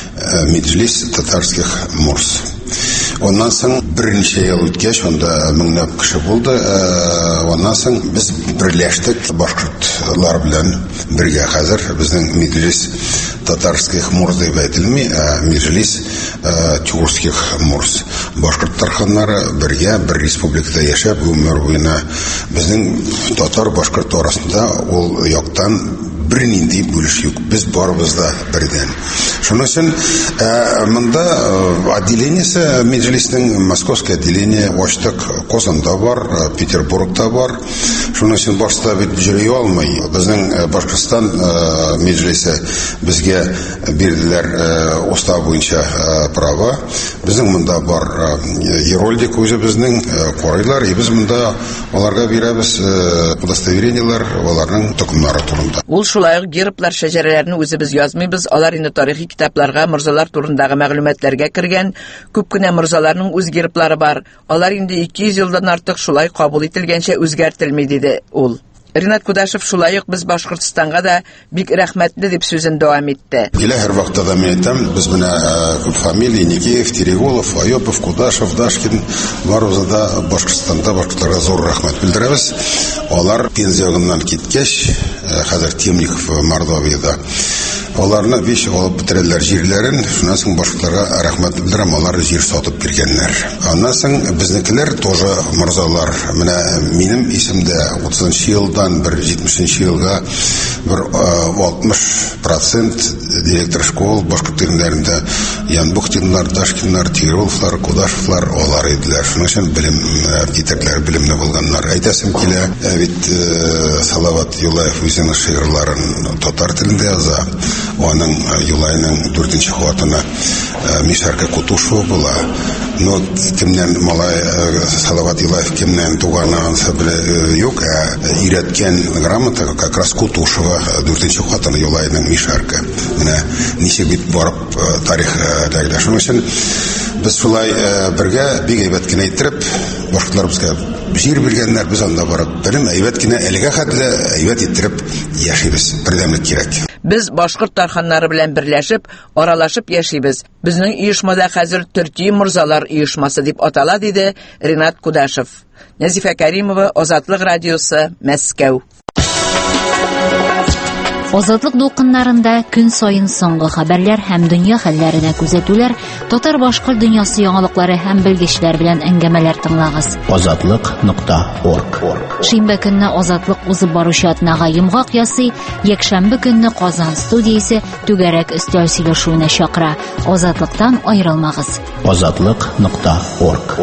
Меджлис татарских мурс. Ondan соң беренче ел үткәч, анда меңнәп кеше булды. Ondan соң без берләштек башкортлар белән бергә хәзер безнең Меджлис татарских мурс дип әйтелми, Меджлис тюркских мурс. Башкорт тарханнары бергә бер республикада яшәп, гомер буена безнең татар башкорт арасында ул яктан бер нинди бүлеш юк. Без барыбыз да бердән. Шуның өчен монда отделениесе Меджлиснең московское отделение ачтык. Казанда бар, Петербургта бар. Шуның өчен башта бит җыри алмый. Безнең Башкортстан Меджлисе безгә бирделәр устав буенча права. Безнең монда бар Ерольдик үзе безнең карыйлар, и без монда аларга бирәбез удостоверениеләр, аларның тукымнары турында. Ул шулай ук герблар, шәҗәрәләрне үзебез язмыйбыз. Алар инде тарихи китапларга морзалар турындагы мәгълүматларга кергән. Күп кенә морзаларның үз герблары бар. Алар инде ике йөз елдан артык шулай кабул ителгәнчә үзгәртелми диде ул. Ринат Кудашев шулай ук без Башкортстанга да бик рәхмәтле дип сүзен дәвам итте. Килә һәр вакытта да мен әйтәм, без менә күп фамилия Никеев, Терегулов, Айопов, Кудашев, Дашкин барыбыз да Башкортстанда башкортларга зур рәхмәт белдерәбез. Алар пенсиягыннан киткәч, хәзер Темников Мордовиядә аларны биш алып бетерәләр җирләрен, шуннан соң башкортларга рәхмәт белдерәм, алар җир сатып биргәннәр. Аннан соң безнекеләр тоже морзалар. Менә минем исемдә утызынчы елдан бер җитмешенче елга бер алтмыш процент директор школ башкорт телендәрендә Янбухтиннар, Дашкиннар, Тироловлар, Кудашевлар алар иделәр. Шуның өчен белем китәкләр белемле булганнар. Әйтәсем килә, бит Салават Юлаев үзенең шигырьләрен татар телендә яза. Аның Юлайның дүртенче хатыны Мишарка Кутушева була. Но кемнән малай Салават Юлаев кемнән туганы ансы беле юк, өйрәткән грамота как раз Кутушева дүртенче хатыны Юлайның Мишарка. Менә ничек бит барып тарих дәгелә. Шуның өчен без шулай бергә бик әйбәт кенә иттереп башкалар безгә җир биргәннәр, без анда барып белем әйбәт кенә әлегә хәтле әйбәт иттереп яшибез. Бердәмлек кирәк. Без башкорт тарханнары белән берләшеп, аралашып яшибез. Безнең оешмада хәзер Төрки морзалар оешмасы дип атала, диде Ринат Кудашев. Назифа Кәримова, Азатлык радиосы, Мәскәү. Азатлык дулкыннарында көн сайын соңгы хәбәрләр һәм дөнья хәлләренә күзәтүләр, татар башкорт дөньясы яңалыклары һәм белгечләр белән әңгәмәләр тыңлагыз. азатлык нокта орг. Шимбә көнне Азатлык узып баручы атнага йомгак ясый, якшәмбе көнне Казан студиясе түгәрәк өстәл сөйләшүенә чакыра. Азатлыктан аерылмагыз. азатлык нокта орг.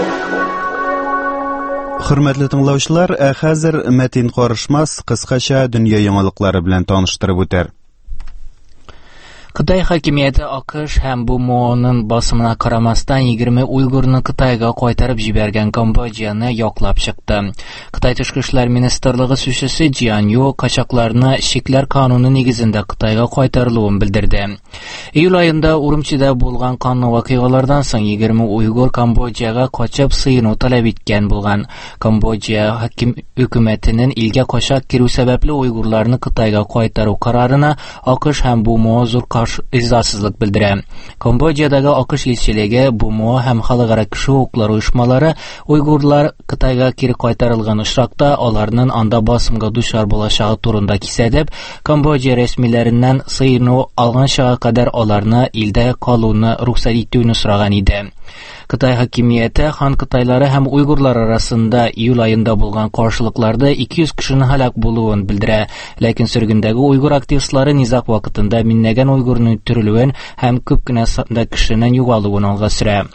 Хөрмәтле тыңлаучылар, ә хәзер Мәтин Карышмас кыскача дөнья яңалыклары белән таныштырып үтәр. Кытай хакимияте АКШ һәм бу МОның басымына карамастан егерме уйгурны Кытайга кайтарып җибәргән Камбоджаны яклап чыкты. Кытай тышкы эшләр министрлыгы сүзчесе Джиан Ю качакларны шикләр кануны нигезендә Кытайга кайтарылуын белдерде. Июль айында Урумчида булган канлы вакыйгалардан соң егерме уйгур Камбоджага качып сыйыну таләп иткән булган. Камбоджа хаким хөкүмәтенең илгә качак кирү сәбәпле уйгурларны Кытайга кайтару карарына АКШ һәм бу МО зур изасызлык белдерә. Камбоджадагы АКШ илчелеге, бу МО һәм халыкара кеше хукуклары оешмалары уйгурлар Кытайга кире кайтарылган очракта аларның анда басымга дучар булачагы турында кисәдеп, Камбоджа рәсмиләреннән сыйыну алганчага кадәр аларны илдә калуны рөхсәт итүне сораган иде. Кытай хакимияте хан кытайлары һәм уйгурлар арасында июль айында булган каршылыкларда ике йөз кешенең һәлак булуын белдерә, ләкин сөргендәге уйгур активистлары низак вакытында меңнәгән уйгурның төрелүен һәм күп кенә санда кешенең югалуын алга сөрә.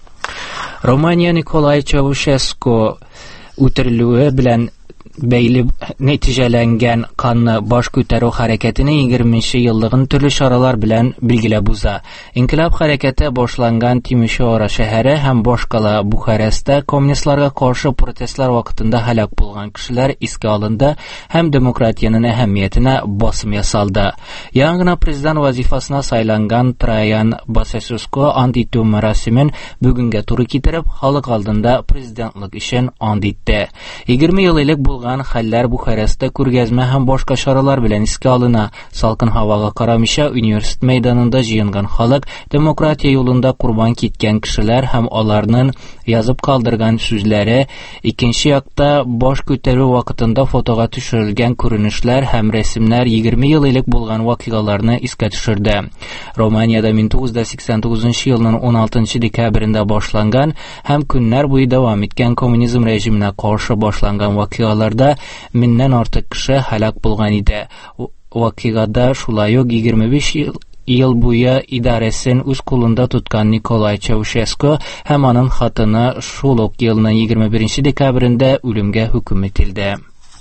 Романия Николай Чаушеску үтерелүе белән бәйле нәтиҗәләнгән канны баш күтәрү хәрәкәтенең егерменче еллыгын төрле чаралар белән билгеләп уза. Инкилаб хәрәкәте башланган Тимишоара шәһәре һәм башкала Бухарестта коммунистларга каршы протестлар вакытында һәлак булган кешеләр искә алынды һәм демократияның әһәмиятенә басым ясалды. Яңа президент вазифасына сайланган Траян Басесуско ант итү мәрасимен бүгенгә туры китереп, халык алдында президентлык өчен ант итте. егерме ел элек булган хәлләр Бухарестта күргәзмә һәм башка чаралар белән искә алына. Салкын һавага карамыйча университет мәйданында җыенган халык, демократия юлында курбан киткән кешеләр һәм аларның язып калдырган сүзләре, икенче якта баш күтәрү вакытында фотога төшерелгән күренешләр һәм рәсемнәр егерме ел элек булган вакыйгаларны искә төшерде. Романиядә мең тугыз йөз сиксән тугызынчы елның ун алтынчы декабрендә башланган һәм көннәр буе дәвам иткән коммунизм режименә каршы башланган вакыйгалар меңнән артык кеше һәлак булган иде. Вакыйгада шулай ук егерме биш ел буе идарәсен үз кулында тоткан Николай Чаушеску һәм аның хатыны шул ук елның егерме беренче декабрендә үлемгә хөкем ителде.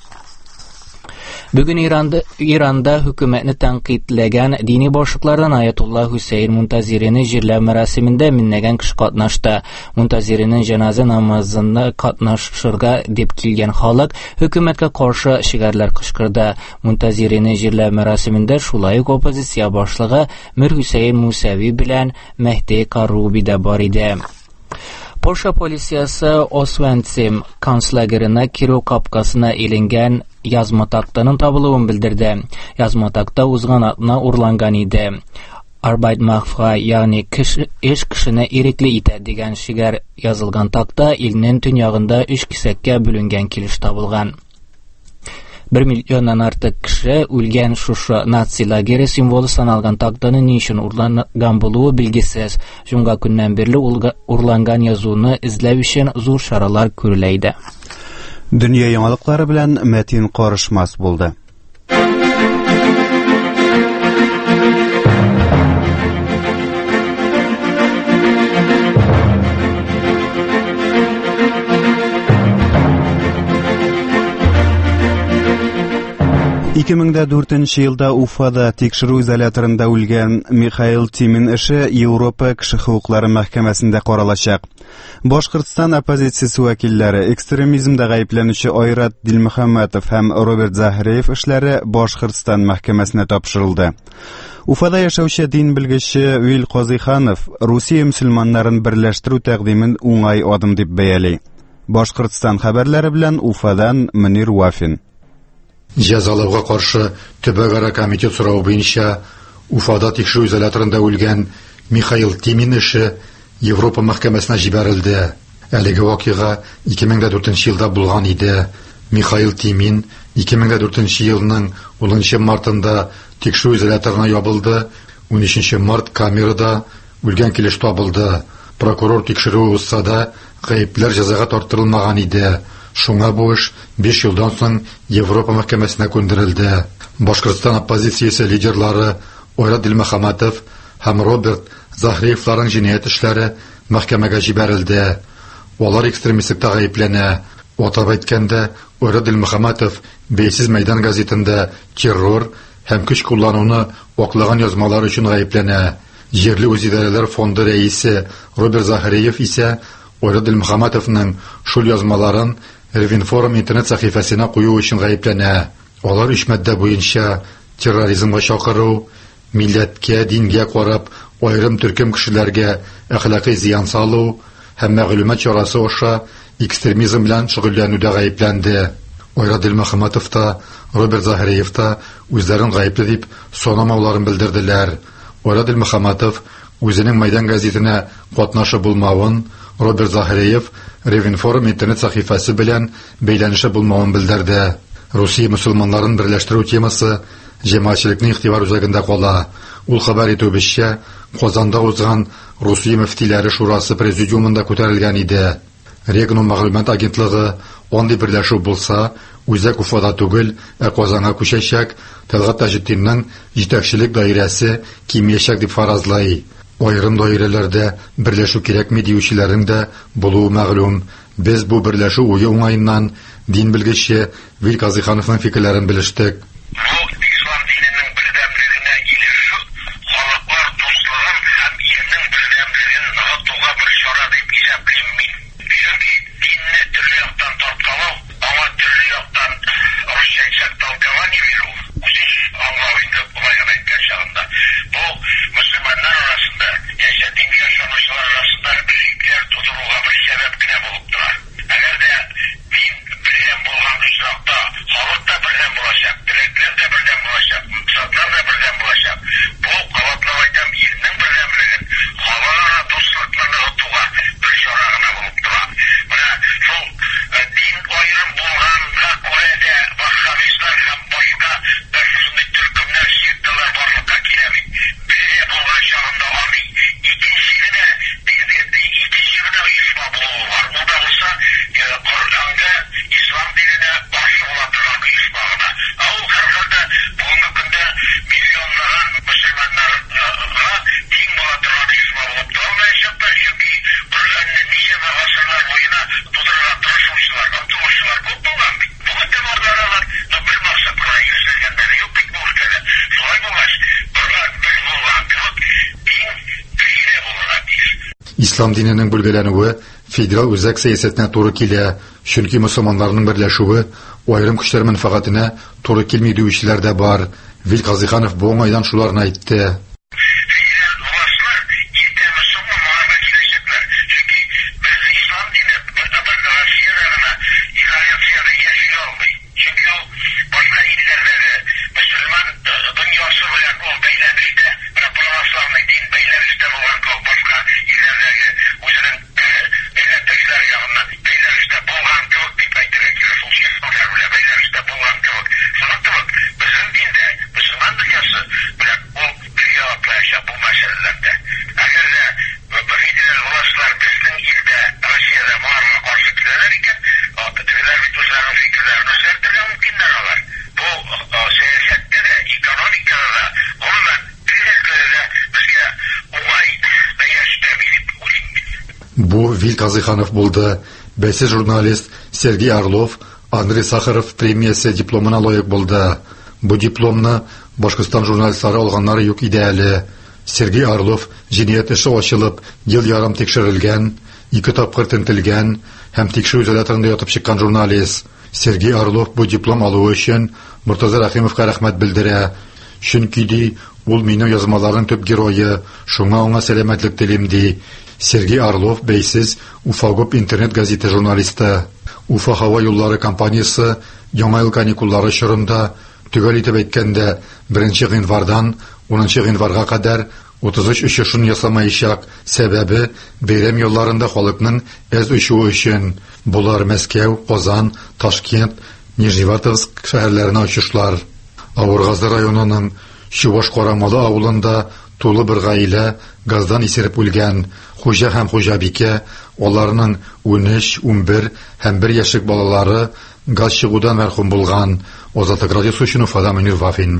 Бүген Иранда Иранда хөкүмәтне тәнкыйтьләгән дини башлыклардан Аятулла Хусейн Мунтазирины җирләү мәрасимендә меңнәгән кеше катнашты. Мунтазирының җаназа намазында катнашырга дип килгән халык хөкүмәткә каршы шигарлар кычкырды. Мунтазирины җирләү мәрасимендә шулай ук оппозиция башлыгы Мир Хусейн Мусави белән Мәхди Каруби дә бар иде. Польша полициясы Освенцим концлагерына киру капкасына иленгән язма тактаның табылуын белдерде. Язма такта узган атна урланган иде. Arbeitmacht, ягъни эш кешене ирекле итә дигән шигар язылган такта илнең төньягында өч кисәккә бүленгән килеш табылган. bir миллионнан артык кеше үлгән шушы наци лагере символы саналган тактаны ни өчен урланган булуы билгесез. Шунга көннән бирле урланган язуны эзләү өчен зур чаралар күрелә иде. Дөнья яңалыклары белән Мәтин Карышмас булды. ике мең дүртенче елда Уфада тикшерү изоляторында үлгән Михаил Тимин эше Европа кеше хукуклары мәхкәмәсендә каралачак. Башкортстан оппозициясе вәкилләре, экстремизмда гаепләнүче Айрат Дилмөхәммәтов һәм Роберт Захариев эшләре Башкортстан мәхкәмәсенә тапшырылды. Уфада яшәүче дин белгече Вил Казыйханов Русия мөселманнарын берләштерү тәкъдимен уңай адым дип бәяли. Башкортстан хәбәрләре белән Уфадан Мөнир Вафин. Җәзалауга каршы төбәкара комитет сорау буенча Уфада тикшерү изоляторында үлгән Михаил Тимин эше Европа мәхкәмәсенә җибәрелде. Әлеге вакыйга ике мең дүртенче елда булган иде. Михаил Тимин ике мең дүртенче елның унынчы мартында тикшерү изоляторына ябылды. унөченче март камерада үлгән килеш табылды. Прокурор тикшерү узса да гаепләр җәзага тартылмаган иде. Шуңа бу эш биш елдан соң Европа мәхкәмәсенә күндерелде. Башкортстан оппозициясе лидерлары Айрат Дилмөхәммәтов һәм Роберт Захариевларның җинаять эшләре мәхкәмәгә җибәрелде. Алар экстремистлыкта гаепләнә. Атап әйткәндә, Айрат Дилмөхәммәтов Бәйсез мәйдан газетында террор һәм көч куллануны ваклаган язмалар өчен гаепләнә. Җирле үзидарәләр фонды рәисе Роберт Захариев исә Ойрат Дилмөхәммәтовның шул язмаларын Ревинформ интернет сәхифәсенә кую өчен гаепләнә. Алар өч мадда буенча терроризмга чакыру, милләткә, дингә карап айрым төркем кешеләргә әхлакый зыян салу һәм мәгълүмат чарасы аша экстремизм белән шөгыльләнүдә гаепләнде. Ойрат Дилмөхәммәтов та, Роберт Захариев та үзләрен гаепле дип санамауларын белдерделәр. Ойрат Дилмөхәммәтов үзенең Майдан гәзитенә катнашып булмавын, Роберт Захариев Ревинформ интернет сәхифәсе белән бәйләнеше булмавын белдерде. Русия мөселманнарын берләштерү темасы җәмәгатьчелекнең игътибар үзәгендә кала. Ул хәбәр итүебезчә, Казанда узган Русия мөфтиләре шурасы президиумында күтәрелгән иде. Регион мәгълүмат агентлыгы андый берләшү булса, үзәк Уфада түгел, ә Казанга күчәчәк, Тәлгать Таҗетдинның җитәкчелек даирәсе кимиячәк дип фаразлай. Айрым даирәләрдә берләшү кирәкми диючеләрнең дә булуы мәгълүм. Без бу берләшү уе уңаеннан дин белгече Вил Казыйхановның фикерләрен белештек. Ислам диненең бүлгәләнүе федераль үзәк сәясәтенә туры килә, чөнки мөселманнарның берләшүе айрым көчләр мәнфәгатенә туры килми диючеләр дә бар. Вил Казыйханов бу уңайдан шуларны әйтте. Бу Вил Казыйханов булды. Бәйсез журналист Сергей Орлов Андрей Сахаров премиясе дипломына лаек булды. Бу дипломны Башкортстан журналистлары алганнары юк иде әле. Сергей Орлов җинаять эше ачылып, ел ярым тикшерелгән, ике тапкыр тентелгән һәм тикшерү изоляторында ятып чыккан журналист. Сергей Орлов бу диплом алу өчен Муртаза Рахимовка рәхмәт белдерә. Чөнки ди, ул минем язмаларның төп герое, шуңа аңа сәламәтлек телим ди. Сергей Орлов бәйсез Уфагоп интернет газеты журналисты. Уфа һава юллары компаниясе яңа ел каникуллары чорында төгәл итеп әйткәндә беренче гыйнвардан унынчы гыйнварга кадәр утыз өч очышын ясамаячак. Сәбәбе бәйрәм елларында халыкның әз очуы өчен. Булар Мәскәү, Казан, Ташкент, Нижневартовск шәһәрләренә очышлар. Авыргазы районының Чуваш Карамалы авылында тулы бер гаилә газдан исереп үлгән. Хуҗа һәм хуҗабикә, аларның унөч, унбер һәм бер яшьлек балалары газ чыгудан мәрхүм булган. Азатлык радиосы өчен Уфада Мөнир Вафин.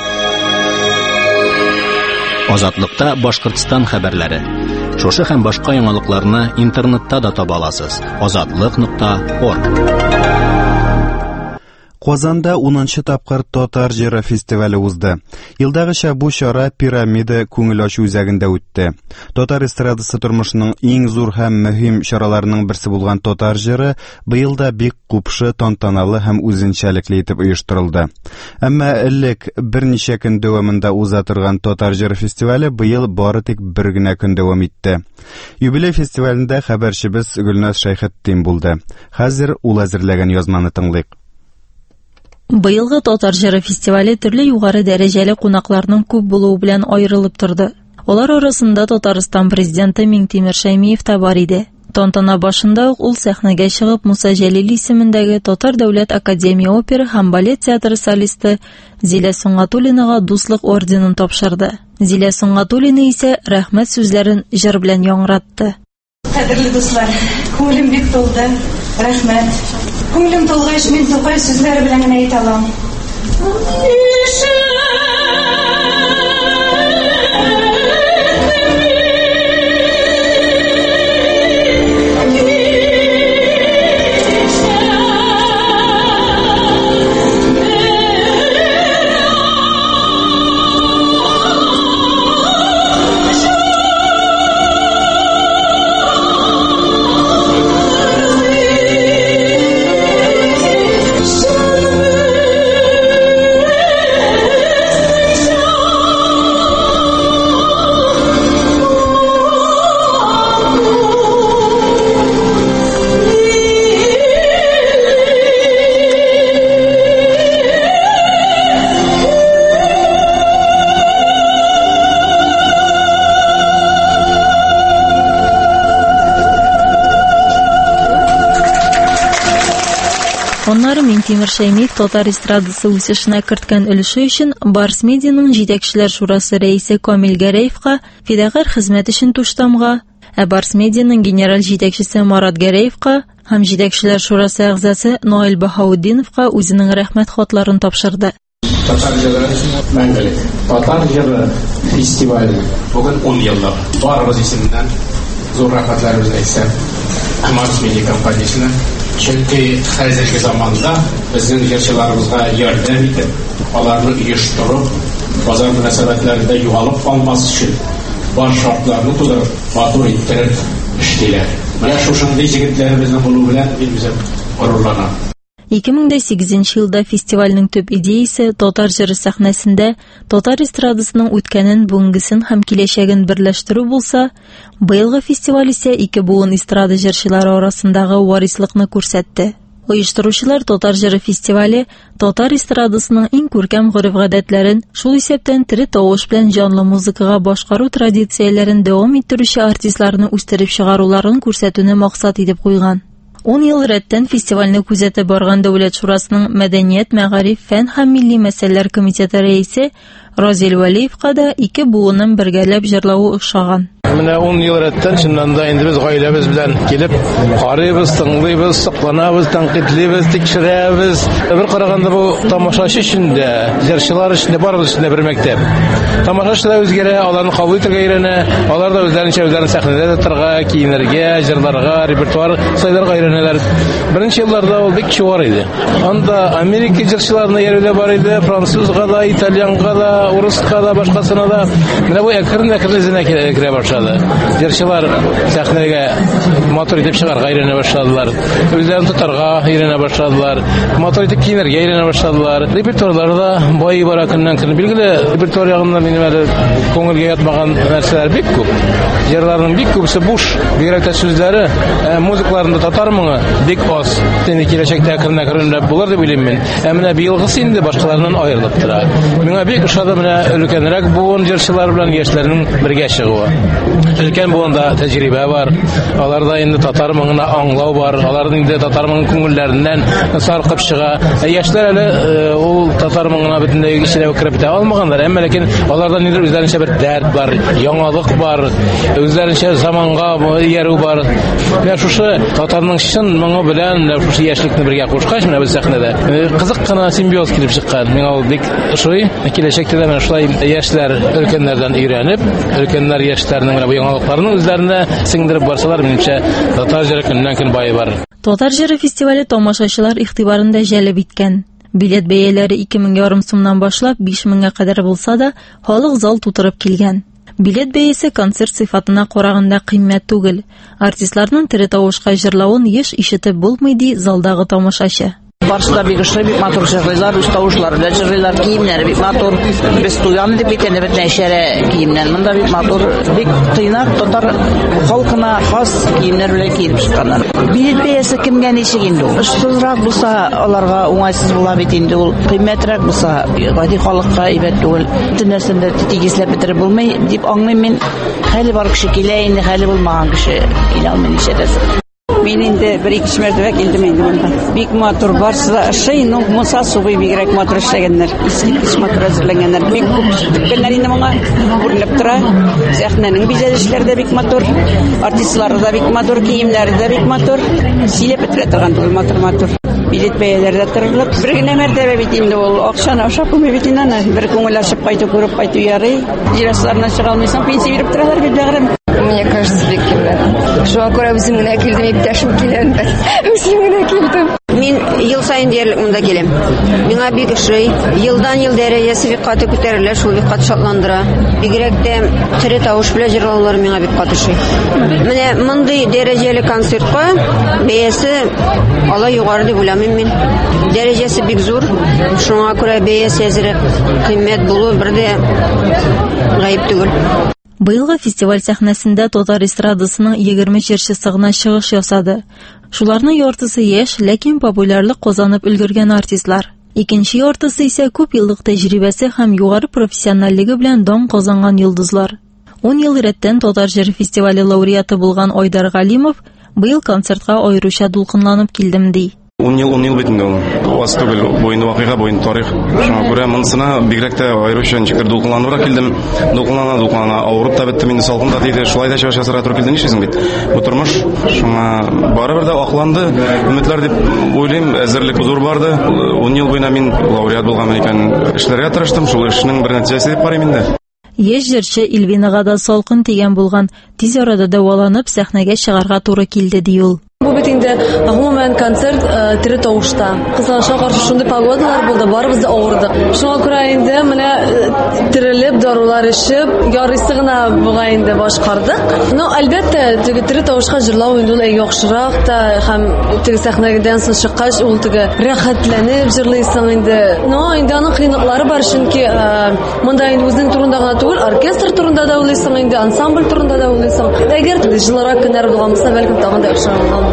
Азатлыкта Башкортстан хәбәрләре. Шушы һәм башка яңалыкларны интернетта да таба аласыз. азатлык нокта орг. Казанда унынчы тапкыр Татар җыры фестивале узды. Елдагыча бу чара Пирамида күңел ачу үзәгендә үтте. Татар эстрадасы тормышының иң зур һәм мөһим чараларының берсе булган Татар җыры быел да бик купшы, тантаналы һәм үзенчәлекле итеп оештырылды. Әмма элек берничә көн дәвамында уза торган Татар җыры фестивале быел бары тик бер генә көн дәвам итте. Юбилей фестивалендә хәбәрчебез Гөлназ Шәйхетдин булды. Хәзер ул әзерләгән язманы тыңлыйк. Быелгы Татар җыры фестивале төрле югары дәрәҗәле кунакларның күп булуы белән аерылып торды. Алар арасында Татарстан президенты Миңтимер Шәймиев та бар иде. Тантана башында ук ул сәхнәгә чыгып Муса Җәлил исемендәге Татар дәүләт академия опера һәм балет театры солисты Зилә Суңгатуллинага дуслык орденын тапшырды. Зилә Суңгатуллина исә рәхмәт сүзләрен җыр белән яңратты. Кадерле дуслар, күңелем бик тулды. Рәхмәт. Күңелем тулгач, мин Тукай сүзләре белән генә әйтә алам. Аннары Миңтимер Шәймиев Татар эстрадасы үсешенә керткән өлеше өчен Барс Медианың җитәкчеләр шурасы рәисе Камил Гәрәевка фидакарь хезмәт өчен туштамга, ә Барс Медианың генераль җитәкчесе Марат Гәрәевка һәм җитәкчеләр шурасы әгъзасы Наил Баһаутдиновка үзенең рәхмәт хатларын тапшырды. Татар җыры мәңгелек. Татар җыры фестивале бүген ун еллык. Барыбыз исемнән зур рәхмәтләребезне әйтсәм, Барс Медиа компаниясенә. Чөнки хәзерге заманда безнең җырчыларыбызга ярдәм итеп, аларны оештырып, базар мөнәсәбәтләрендә югалып калмас өчен бар шартларны тудырып, матур иттереп эшлиләр. Менә шушындый җегетләребезнең булуы белән мин үзем горурланам. ике мең сигезенче елда фестивальнең төп идеясе Татар җыры сәхнәсендә Татар эстрадасының үткәнен, бүгенгесен һәм киләчәген берләштерү булса, быелгы фестиваль исә ике буын эстрада җырчылары арасындагы варислыкны күрсәтте. Оештыручылар Татар җыры фестивале Татар эстрадасының иң күркәм гореф-гадәтләрен, шул исәптән тере тавыш белән җанлы музыкага башкару традицияләрен дәвам иттерүче артистларны үстереп чыгаруларын күрсәтүне максат итеп куйган. ун ел рәттән фестивальне күзәтеп барган Дәүләт шурасының Мәдәният, мәгариф, фән һәм милли мәсьәләләр комитеты рәисе Разил Вәлиевка да ике буынын бергәләп җырлавы охшаган. Менә ун ел рәттән чыннан да инде без гаиләбез белән килеп, карыйбыз, тыңлыйбыз, сокланабыз, тәнкыйтьлибез, тикшерәбез. Бер караганда бу тамашачы өчен дә, җырчылар өчен дә, барыбыз өчен дә бер мәктәп. Тамашачы да үзгәрә, аларны кабул итәргә өйрәнә, алар да үзләренчә үзләрен сәхнәдә торырга, киенергә, җырларга, репертуар сайларга өйрәнәләр. Беренче елларда ул бик чуар иде. Анда Америка җырчыларына ярдәм бар иде, французга да, итальянга да, урыска да, башкасына да. Менә бу әкрен-әкрен зинә керә башлады. Җырчылар сәхнәгә матур итеп чыгарга өйрәнә башладылар. Үзләрен тотарга өйрәнә башладылар. Матур итеп киенергә өйрәнә башладылар. Репертуарларда бай бара көннән-көн. Билгеле, репертуар ягында минем әле күңелгә ятмаган нәрсәләр бик күп. Җырларның бик күпсе буш. Бигрәк тә сүзләре, музыкларында татар моңы бик аз. Инде киләчәктә әкрен-әкрен булыр дип уйлыйм мин. Ә менә быелгысы инде башкалардан аерылып тора. Миңа бик ошады менә өлкәнрәк буын җырчылар белән яшьләрнең бергә чыгуы. Өлкән буында тәҗрибә бар. Аларда инде татар моңына аңлау бар. Аларның инде татар моңын күңелләреннән саркып чыга. Яшьләр әле ул татар моңына бөтенләй ишелеп кереп тә алмаганнар. Әмма ләкин аларда инде үзләренчә бер дәрт бар, яңалык бар, үзләренчә заманга иярү бар. Менә шушы татарның чын моңы белән шушы яшьлекне бергә кушкач, менә без сәхнәдә кызык кына симбиоз килеп чыккан. Миңа ул бик ошый. Киләчәктә дә менә шулай яшьләр өлкәннәрдән өйрәнеп, өлкәннәр яшьләрнең бу яңалыкларны үзләренә сеңдереп барсалар, минемчә Татар җыры көннән-көн байый бар. Татар җыры фестивале тамашачылар игътибарын да җәлеп иткән. Билет бәяләре ике мең ярым сумнан башлап биш меңгә кадәр булса да, халык зал тутырып килгән. Билет бәясе концерт сыйфатына караганда кыйммәт түгел. Артистларның тере тавышка җырлавын еш ишетеп булмый ди залдагы тамашачы. Баршада бик эшле, бик матур җырлыйлар, үз тавышлары белән җырлыйлар, киемнәре бик матур. Без туян дип әйтәне бит нәшәре киемнәр, монда бик матур, бик тыйнак татар халкына хас киемнәр белән киенеп чыкканнар. Билет бәясе кемгә ничек инде ул? Ышсызрак булса, аларга уңайсыз була бит инде ул. Кыйммәтрәк булса, гади халыкка әйбәт түгел. Төнәсендә тигезләп бетереп булмый дип аңлыйм мин. Хәле бар кеше килә инде, хәле булмаган кеше килә алмый ничәдәсе. Мин инде бер-ике мәртәбә килдем инде монда. Бик матур, барсы да ошый, ну, Муса Сугый бигрәк матур эшләгәннәр. Искиткеч матур әзерләнгәннәр. Бик күп көннәр инде моңа күренеп тора. Сәхнәнең бизәлешләре дә бик матур, артистлары да бик матур, киемнәре дә бик матур. Сөйләп бетерә торган түгел, матур-матур. Билет бәяләре дә торырлык. Бер генә мәртәбә бит инде ул акчаны ашап булмый бит инде. Бер күңел ачып кайту күреп кайту ярый. Җирәсләренә чыга алмыйсың, пенсия биреп торалар бит бәгърем. Мне кажется, бик килә. Шуңа күрә үзем генә килдем, иптәшем килгән. Үзем генә килдем. Мин ел сайын диярлек монда киләм. Миңа бик ошый. Елдан ел дәрәҗәсе бик каты күтәрелә, шул бик каты шатландыра. Бигрәк тә тере тавыш белән җырлаулар миңа бик каты ошый. Менә мондый дәрәҗәле концертка бәясе ала югары дип уйламыйм мин. Дәрәҗәсе бик зур. Шуңа күрә бәясе әзрәк кыйммәт булу бер дә гаеп түгел. Быелгы фестиваль сәхнәсендә татар эстрадасының егерме җырчысы гына чыгыш ясады. Шуларның яртысы яшь, ләкин популярлык казанып өлгергән артистлар. Икенче яртысы исә күп еллык тәҗрибәсе һәм югары профессионаллыгы белән дан казанган йолдызлар. ун ел рәттән татар җыры фестивале лауреаты булган Айдар Галимов быел концертка аеруча дулкынланып килдем ди. ун ел ун ел бит инде ул. Аз түгел, бу инде вакыйга, бу инде тарих. Шуңа күрә монысына бигрәк тә аеруча ничектер дулкынланырга килдем. Дулкынлана, дулкынлана, авырып та беттем инде, салкында диде. Шулай да чыгыш ясарга туры килде, нишесең бит. Бу тормыш шуңа барыбер дә акланды. Өметләр дип уйлыйм, әзерлек зур барды. ун ел буена мин лауреат булган икән, эшләргә тырыштым, шул эшнең бер нәтиҗәсе дип карыйм инде. Яшь җырчы Илвинага да салкын тигән булган, тиз арада дәваланып сәхнәгә чыгарга туры килде ди ул. Бу бит инде гомумән концерт тере тавышта. Кызганычка каршы шундый погодалар булды, барыбыз да авырдык. Шуңа күрә инде менә терелеп, дарулар эчеп, ярыйсы гына буга инде башкардык. Но әлбәттә, теге тере тавышка җырлау инде ул яхшырак та һәм теге сәхнәдән соң чыккач ул теге рәхәтләнеп җырлыйсың инде. Но инде аның кыйнлыклары бар, чөнки монда инде үзең турында гына түгел, оркестр турында да уйлыйсың инде, ансамбль турында да уйлыйсың. Әгәр җылырак көннәр булган булса, бәлкем тагын да яхшырак.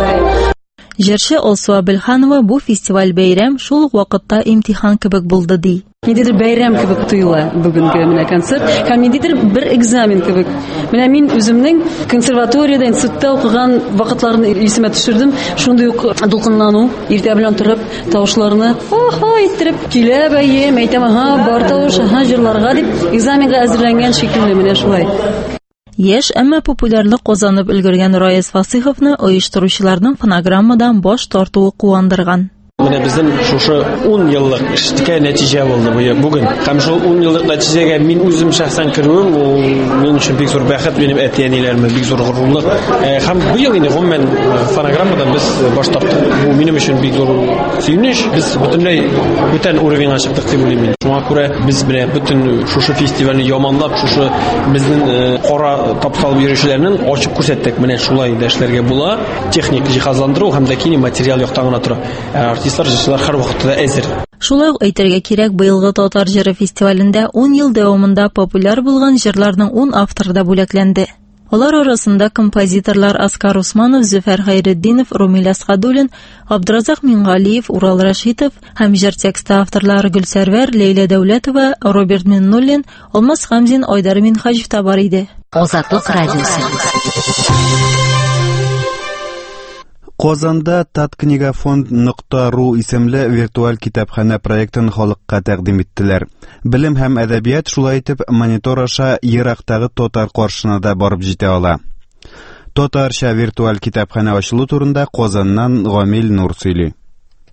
Җырчы Алсу Абелханова бу фестиваль бәйрәм шул ук вакытта имтихан кебек булды ди. Ниндидер бәйрәм кебек тоела бүгенге менә концерт, һәм ниндидер бер экзамен кебек. Менә мин үземнең консерваториядә, институтта укыган вакытларны исемә төшердем. Шундый ук дулкынлану, иртә белән торып, тавышларны аха иттереп килә бәйем, әйтәм, ага, бар тавыш, ага, җырларга дип экзаменга әзерләнгән шикелле менә шулай. Яшь, әмма популярлык казанып өлгергән Раис Фасыйховны оештыручыларның фонограммадан баш тартуы куандырган. Менә безнең шушы ун еллык эшкә нәтиҗә булды бүген. Һәм шул ун еллык нәтиҗәгә мин үзем шәхсән керүем, ул мин өчен бик зур бәхет, минем әти-әниләремә бик зур горурлык. Һәм быел инде гомумән фонограммадан без баш тарттык. Бу минем өчен бик зур сөенеч. Без бөтенләй бүтән уровеньга чыктык дип уйлыйм. Шуңа күрә без белә бөтен шушы фестивальне яманлап, шушы безнең кара тапсалып йөрүчеләрнең ачып күрсәттек. Менә шулай да эшләргә була. Техник җиһазландыру һәм дә кини материал яктан гына тора. Артистлар һәр вакытта әзер. Шулай ук әйтергә кирәк, быелгы татар җыры фестивалендә ун ел дәвамында популяр булган җырларның ун авторы да бүләкләнде. Алар арасында композиторлар Аскар Усманов, Зөфәр Хайретдинов, Румил Асхадуллин, Абдразак Мингалиев, Урал Рашитов һәм җыр тексты авторлары Гөлсәрвәр, Лейла Дәүләтова, Роберт Миннуллин, Алмаз Хамзин, Айдар Минхаҗев та бар иде. Азатлык радиосы. Казанда таткнигафонд нокта ру исемле виртуаль китапханә проектын халыкка тәкъдим иттеләр. Белем һәм әдәбият шулай итеп монитор аша ерактагы татар каршына да барып җитә ала. Татарча виртуаль китапханә ачылу турында Казаннан Гамил Нур сөйли.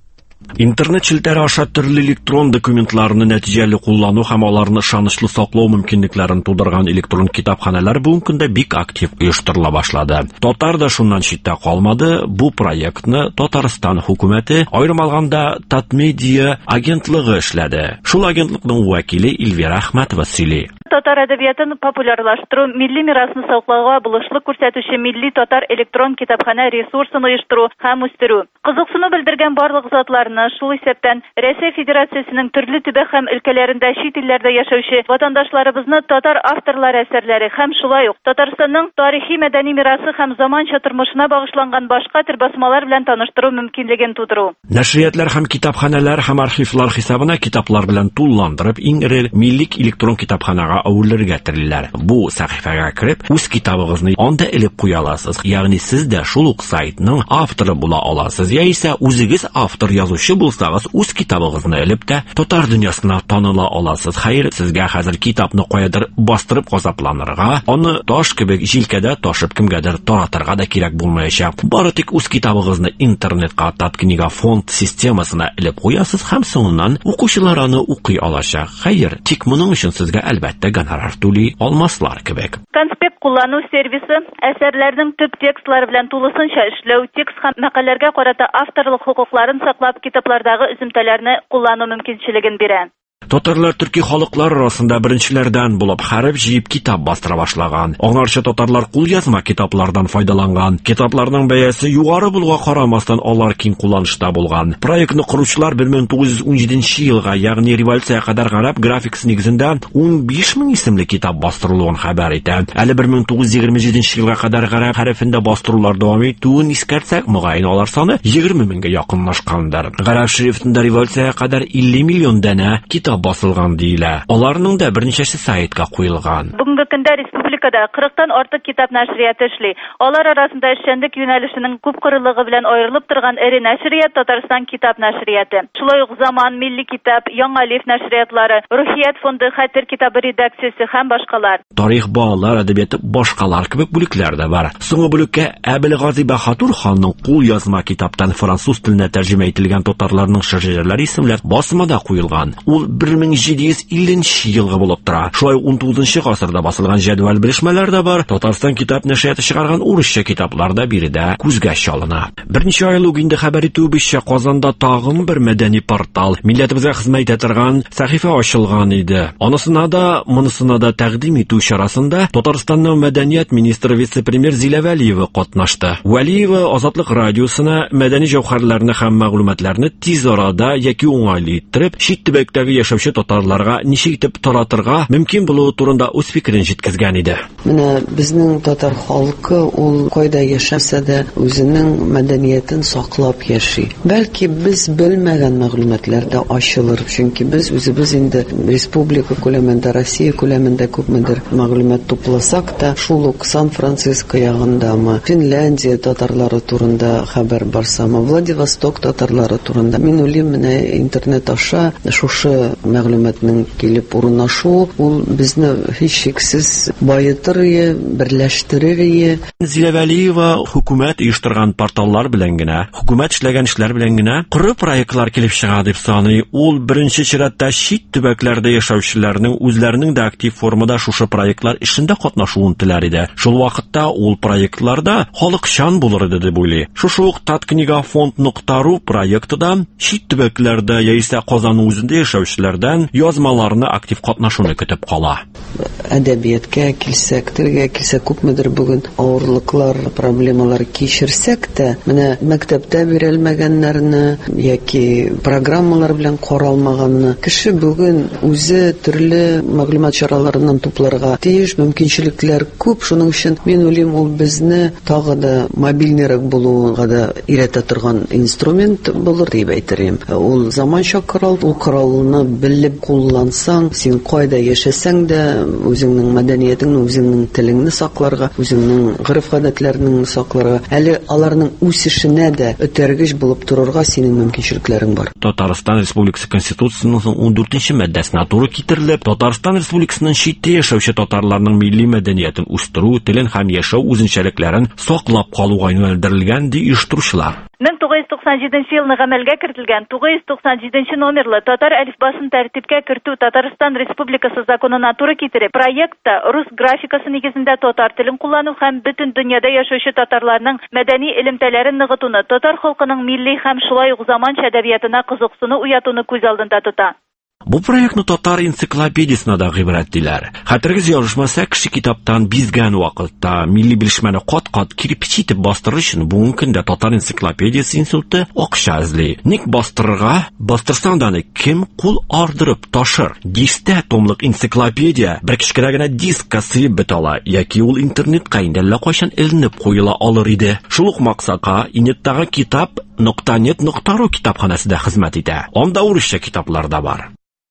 Интернет челтәре аша төрле электрон документларны нәтиҗәле куллану һәм аларны ышанычлы саклау мөмкинлекләрен тудырган электрон китапханәләр бүгенге көндә бик актив оештырыла башлады. Татар да шуннан читтә калмады. Бу проектны Татарстан хөкүмәте, аерым алганда Татмедиа агентлыгы эшләде. Шул агентлыкның вәкиле Эльвира Әхмәтова сөйли. Татар әдәбиятын популярлаштыру, милли мирасны саклауга булышлык күрсәтүче милли татар электрон китапханә ресурсын оештыру һәм үстерү. Кызыксыну белдергән барлык затларны шул исәптән Россия Федерациясенең төрле төбәк һәм өлкәләрендә чит илләрдә яшәүче ватандашларыбызны татар авторлар әсәрләре һәм шулай ук Татарстанның тарихи мәдәни мирасы һәм заманча тормышына багышланган башка төр басмалар белән таныштыру мөмкинлеген тудыру. Нәшриятлар һәм китапханәләр һәм архивлар хисабына китаплар белән тулландырып, иң эре милли электрон китапханага әверләргә телиләр. Бу сәхифәгә кирип, үз китабыгызны анда элеп куя аласыз. Ягъни сез дә шул ук сайтның авторы була аласыз. Яисә үзегез автор язучы булсагыз, үз китабыгызны элеп дә татар дөньясына таныла аласыз. Хәер, сезгә хәзер китапны каядыр бастырып газапланырга, аны таш кебек җилкәдә ташып кемгәдер таратырга да кирәк булмаячак. Бары тик үз китабыгызны интернетка Таткнига фонд системасына элеп куясыз һәм соңыннан укучылар аны укый алачак. Хәер, тик моның өчен сезгә әлбәттә гонорар түли алмаслар кебек. Конспект куллану сервисы әсәрләрнең төп текстлары белән тулысынча эшләү, текст һәм мәкаләләргә карата авторлык хокукларын саклап, китаплардагы өземтәләрне куллану мөмкинчелеген бирә. Татарлар төрки халыклар арасында беренчеләрдән булып хәреф җыеп китап бастыра башлаган. Аңарча татарлар кулъязма китаплардан файдаланган. Китапларның бәясе югары булуга карамастан алар киң кулланышта булган. Проектны коручылар бер мең тугыз йөз ун җиденче елга, ягъни революциягә кадәр гарәп графикасы нигезендә ун биш мең исемле китап бастырылуын хәбәр итә. Әле бер мең тугыз йөз егерме җиденче елга кадәр гарәп хәрефендә бастырулар дәвам итүен искәртсәк, мөгаен алар саны егерме меңгә якынлашкандыр. Гарәп шрифтында революциягә кадәр илле миллион дәнә китап басылган диелә. Аларның да берничәсе сайтка куелган. Бүгенге көндә республикада кырыктан артык китап нәшрияты эшли. Алар арасында эшчәнлек юнәлешенең күп кырылыгы белән аерылып торган эре нәшрият Татарстан китап нәшрияты. Шулай ук Заман, Милли китап, Яңа Лиф нәшриятлары, Рухият фонды Хәтер китабы редакциясе һәм башкалар. Тарих, балалар әдәбияты, башкалар кебек бүлекләр дә бар. Соңгы бүлеккә Әбелгази Баһадур ханның кулъязма китаптан француз теленә тәрҗемә ителгән татарларның шәҗәрәләре исемләр басмада куелган. Ул бер мең җиде йөз илленче елгы булып тора. Шулай ун тугызынчы гасырда басылган җәдвал белешмәләр дә бар. Татарстан китап нәшрияты чыгарган урысча китаплар да биредә күзгә чалына. Берничә ел үк инде хәбәр итүебезчә, Казанда тагын бер мәдәни портал, милләтебезгә хезмәт итә торган сәхифә ачылган иде. Анысына да, монысына да тәкъдим итү чарасында Татарстанның мәдәният министры вице-премьер Зилә Вәлиева катнашты. Вәлиева Азатлык радиосына мәдәни җәүһәрләрне һәм мәгълүматларны тиз арада яки уңайлы иттереп, чит төбәктәге яшәүче татарларга ничек итеп таратырга мөмкин булуы турында үз фикерен җиткезгән иде. Менә безнең татар халкы ул кайда яшәсә дә үзенең мәдәниятен саклап яши. Бәлки без белмәгән мәгълүматлар да ачылыр, чөнки без үзебез инде республика күләмендә, Россия күләмендә күпмедер мәгълүмат тупласак та, шул ук Сан-Франциско ягындамы, Финляндия татарлары турында хәбәр барсамы, Владивосток татарлары турында. Мин уйлыйм, менә интернет аша шушы мәгълүматның килеп урнашу, ул безне һичшиксез байытыр, берләштерер. Зилә Вәлиева хөкүмәт оештырган порталлар белән генә, хөкүмәт эшләгән эшләр белән генә коры проектлар килеп чыга дип саный. Ул беренче чиратта чит төбәкләрдә яшәүчеләрнең үзләренең дә актив формада шушы проектлар эшендә катнашуын теләр иде. Шул вакытта ул проектларда халыкчан булыр иде дип уйлый. Шушы ук Таткнига фонд нокта ру проектыдан чит төбәкләрдә яисә Казан үзендә яшәүчеләрдән язмаларны актив катнашуны көтеп кала. Әдәбиятка килсәк, телгә килсәк, күпмедер бүген авырлыклар, проблемалар кичерсәк тә, менә мәктәптә бирелмәгәннәрне яки программалар белән каралмаганны кеше бүген үзе төрле мәгълүмат чараларыннан тупларга тиеш, мөмкинчелекләр күп. Шуның өчен мин уйлыйм, ул безне тагы да мобильнерак булуга да өйрәтә торган инструмент булыр дип әйтерем. Ул заманча корал, ул коралны белеп куллансаң, син кайда яшәсәң дә үзеңнең мәдәниятеңне, үзеңнең телеңне сакларга, үзеңнең гырыф-гадәтләреңне сакларга, әле аларның үсешенә дә өтәргеч булып торырга синең мөмкинчелекләрең бар. Татарстан Республикасы Конституциясының ун дүртенче маддәсенә туры китерелеп, Татарстан Республикасының читтә яшәүче татарларның милли мәдәниятен үстерү, телен һәм яшәү үзенчәлекләрен саклап калуга юнәлдерелгән ди оештыручылар. мең тугыз йөз туксан җиденче елны гамәлгә кертелгән тугыз йөз туксан җиденче номерлы татар әлифбасын тәртипкә кертү Татарстан Республикасы законына туры китереп, проектта рус графикасы нигезендә татар телен куллану һәм бөтен дөньяда яшәүче татарларның мәдәни элемтәләрен ныгытуны, татар халкының милли һәм шулай ук заманча әдәбиятына кызыксыну уятуны күз алдында тота. Бу проектны татар энциклопедиясына да гыйбрәт диләр. Хәтергез язмаса, кеше китаптан бизгән вакытта милли белешмәне кат-кат кирпич итеп бастырыр өчен бүгенге көндә татар энциклопедиясе институты акча эзли. Ник бастырырга? Бастырсаң да кем кул ардырып ташыр? Дистә томлык энциклопедия бер кичкенә генә дискка сыеп бит ала, яки ул интернетка инде әллә кайчан эленеп куела алыр иде. Шул ук максатка инеттагы китап нокта нет нокта ру китапханәсе дә хезмәт итә. Анда урысча китаплар да бар.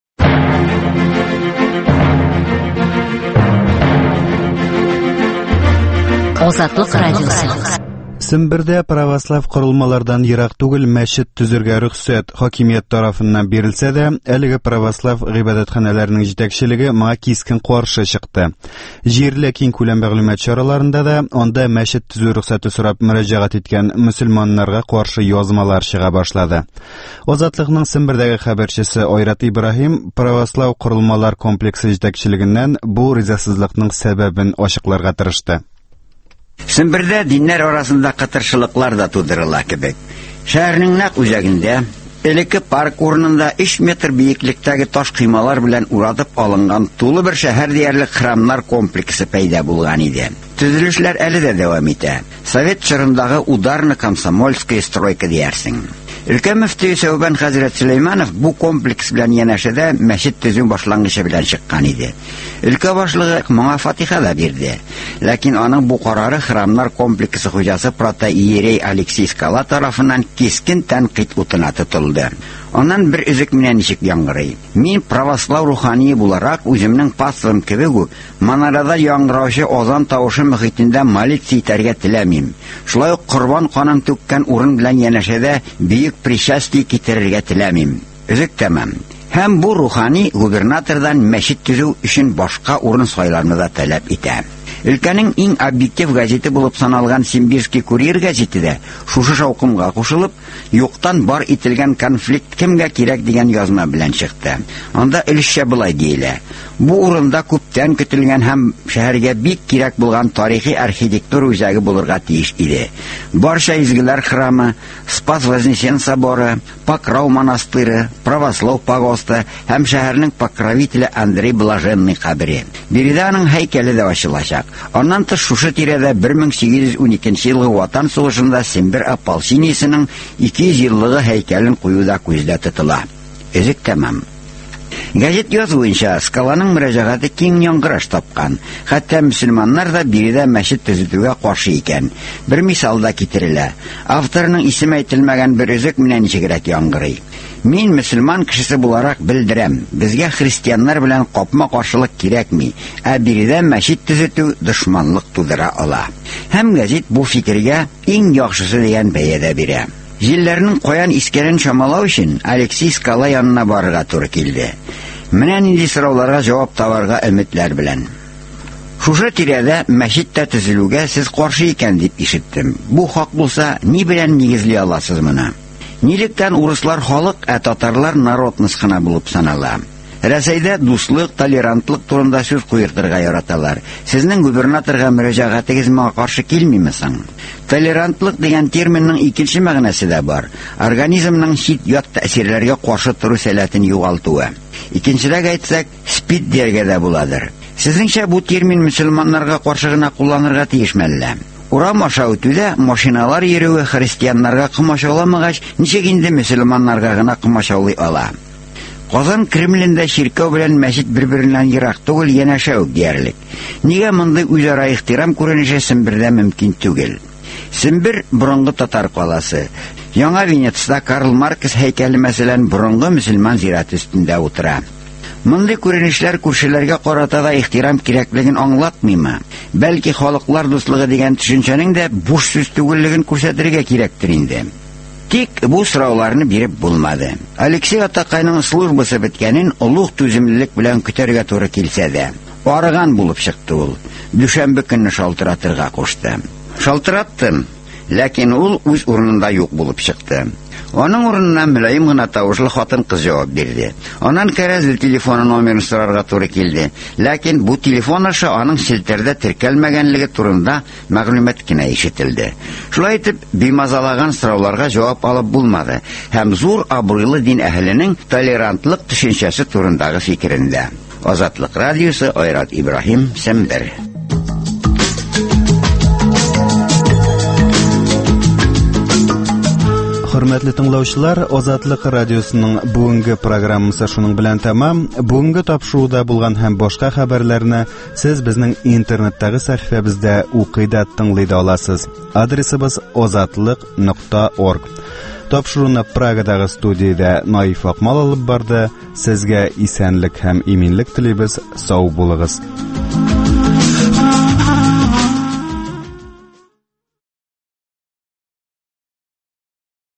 Азатлык радиосы. Сембердә православ корылмалардан ерак түгел мәчет төзергә рөхсәт хакимият тарафыннан бирелсә дә, әлеге православ гыйбадәтханәләренең җитәкчелеге моңа кискен каршы чыкты. Җирле киң күләм мәгълүмат чараларында да анда мәчет төзү рөхсәте сорап мөрәҗәгать иткән мөселманнарга каршы язмалар чыга башлады. Азатлыкның Сембердәге хәбәрчесе Айрат Ибраһим православ корылмалар комплексы җитәкчелегеннән бу ризасызлыкның сәбәбен ачыкларга тырышты. Сембердә диннәр арасында кытыршылыклар да тудырыла кебек. Шәһәрнең нәкъ үзәгендә, элекке парк урынында өч метр биеклектәге таш кыймалар белән уратып алынган тулы бер шәһәр диярлек храмнар комплексы пәйда булган иде. Төзелешләр әле дә дәвам итә. Совет чорындагы ударно-комсомольская стройка диярсең. Өлкә мөфти Сәүбән хәзрәт Сөләйманов бу комплекс белән янәшәдә мәчет төзү башлангычы белән чыккан иде. Өлкә башлыгы моңа фатиха да бирде. Ләкин аның бу карары храмнар комплексы хуҗасы протоиерей Алексей Скала тарафыннан кискен тәнкыйть утына тотылды. Аннан бер үзек менән ничек яңгырый. Мин православ рухани буларак үземнең паствым кебек манарада яңгыраучы азан тавышы мөхитендә молитва итәргә теләмим. Шулай ук корбан канын түккән урын белән янәшәдә бөек причастие китерергә теләмим. Үзек тәмам. Һәм бу рухани губернатордан мәчет төзү өчен башка урын сайларны да таләп итә. Өлкәнең иң объектив газеты булып саналган Симбирский курьер газеты дә шушы шаукымга кушылып, юктан бар ителгән конфликт кемгә кирәк дигән язма белән чыкты. Анда өлешчә булай диелә. Бу урында күптән көтелгән һәм шәһәргә бик кирәк булган тарихи архитектура үзәге булырга тиеш иде. Барча изгеләр храмы, Спас-Вознесен соборы, Покров монастыры, православ погосты һәм шәһәрнең покровителе Андрей Блаженный кабере. Биредә аның һәйкәле дә ачылачак. Аннан тыш шушы тирәдә бер мең сигез йөз уникенче елгы Ватан сугышында Сембер ополчениесенең ике йөз еллыгы һәйкәлен кую да күздә тотыла. Өзек тәмам. Газет язуынча, Скаланың мөрәҗәгате киң яңгыраш тапкан. Хәтта мөселманнар да биредә мәчет төзүгә каршы икән. Бер мисал да китерелә. Авторның исеме әйтелмәгән бер өзек менән ничегрәк яңгырый. Мин мөселман кешесе буларак белдерәм, безгә христианнар белән капма каршылык кирәкми, ә биредә мәчет төзетү дошманлык тудыра ала. Һәм газет бу фикергә иң яхшысы дигән бәядә бирә. Җилләрнең каян искәрен чамалау өчен Алексей Скала янына барырга туры килде. Менә нинди сорауларга җавап табарга өметләр белән. Шушы тирәдә мәчеттә төзелүгә сез каршы икән дип ишеттем. Бу хак булса, ни белән нигезли аласыз моны? Нилектән урыслар халык, ә татарлар народность кына булып санала? Рәсәйдә дуслык, толерантлык турында сүз куертырга яраталар. Сезнең губернаторга мөрәҗәгатегез моңа каршы килмиме соң? Толерантлык дигән терминның икенче мәгънәсе дә бар. Организмның хит ят тәэсирләргә каршы туры сәләтен югалтуы. Икенчерәк әйтсәк, спид дияргә дә буладыр. Сезнеңчә бу термин мөселманнарга каршы гына кулланырга тиешмәлле? Урам аша үтүдә машиналар йөрүе христианнарга кымачауламагач, ничек инде мөселманнарга гына кымачаулый ала? Казан Кремлендә чиркәү белән мәчет бер-береннән ерак түгел, янәшә үк диярлек. Нигә мондый үзара ихтирам күренеше Сембердә мөмкин түгел? Сембер борынгы татар каласы. Яңа Венецда Карл Маркс һәйкәле мәсәлән борынгы мөселман зираты өстендә утыра. Мондый күренешләр күршеләргә карата да ихтирам кирәклеген аңлатмыймы? Бәлки халыклар дуслыгы дигән төшенчәнең дә буш сүз түгеллеген күрсәтергә кирәктер инде. Тик бу сорауларны биреп булмады. Алексей Атакайның службасы беткәнен улуг түземлелек белән көтәргә туры килсә дә, арыган булып чыкты ул. Дүшәмбе көнне шалтыратырга кушты. Шалтыраттым. ләкин ул үз урынында юк булып чыкты. Аның урынына мөлаем гына тавышлы хатын-кыз җавап бирде. Аннан кәрәзл телефоны номерын сорарга туры килде, ләкин бу телефон аша аның селтәрдә теркәлмәгәнлеге турында мәгълүмат кенә ишетелде. Шулай итеп, бимазалаган сорауларга җавап алып булмады һәм зур абруйлы дин әһленең толерантлык төшенчәсе турындагы фикерендә. Азатлык радиосы, Айрат Ибраһим, Сембер. Хөрмәтле тыңлаучылар, Азатлык радиосының бүгенге программасы шуның белән тәмам. Бүгенге тапшыруда булган һәм башка хәбәрләрне сез безнең интернеттагы сәхифәбездә укый да тыңлый да аласыз. Адресыбыз азатлык нокта орг. Тапшыруны Прагадагы студиядә Наиф Акмал алып барды. Сезгә исәнлек һәм иминлек телибез. Сау булыгыз.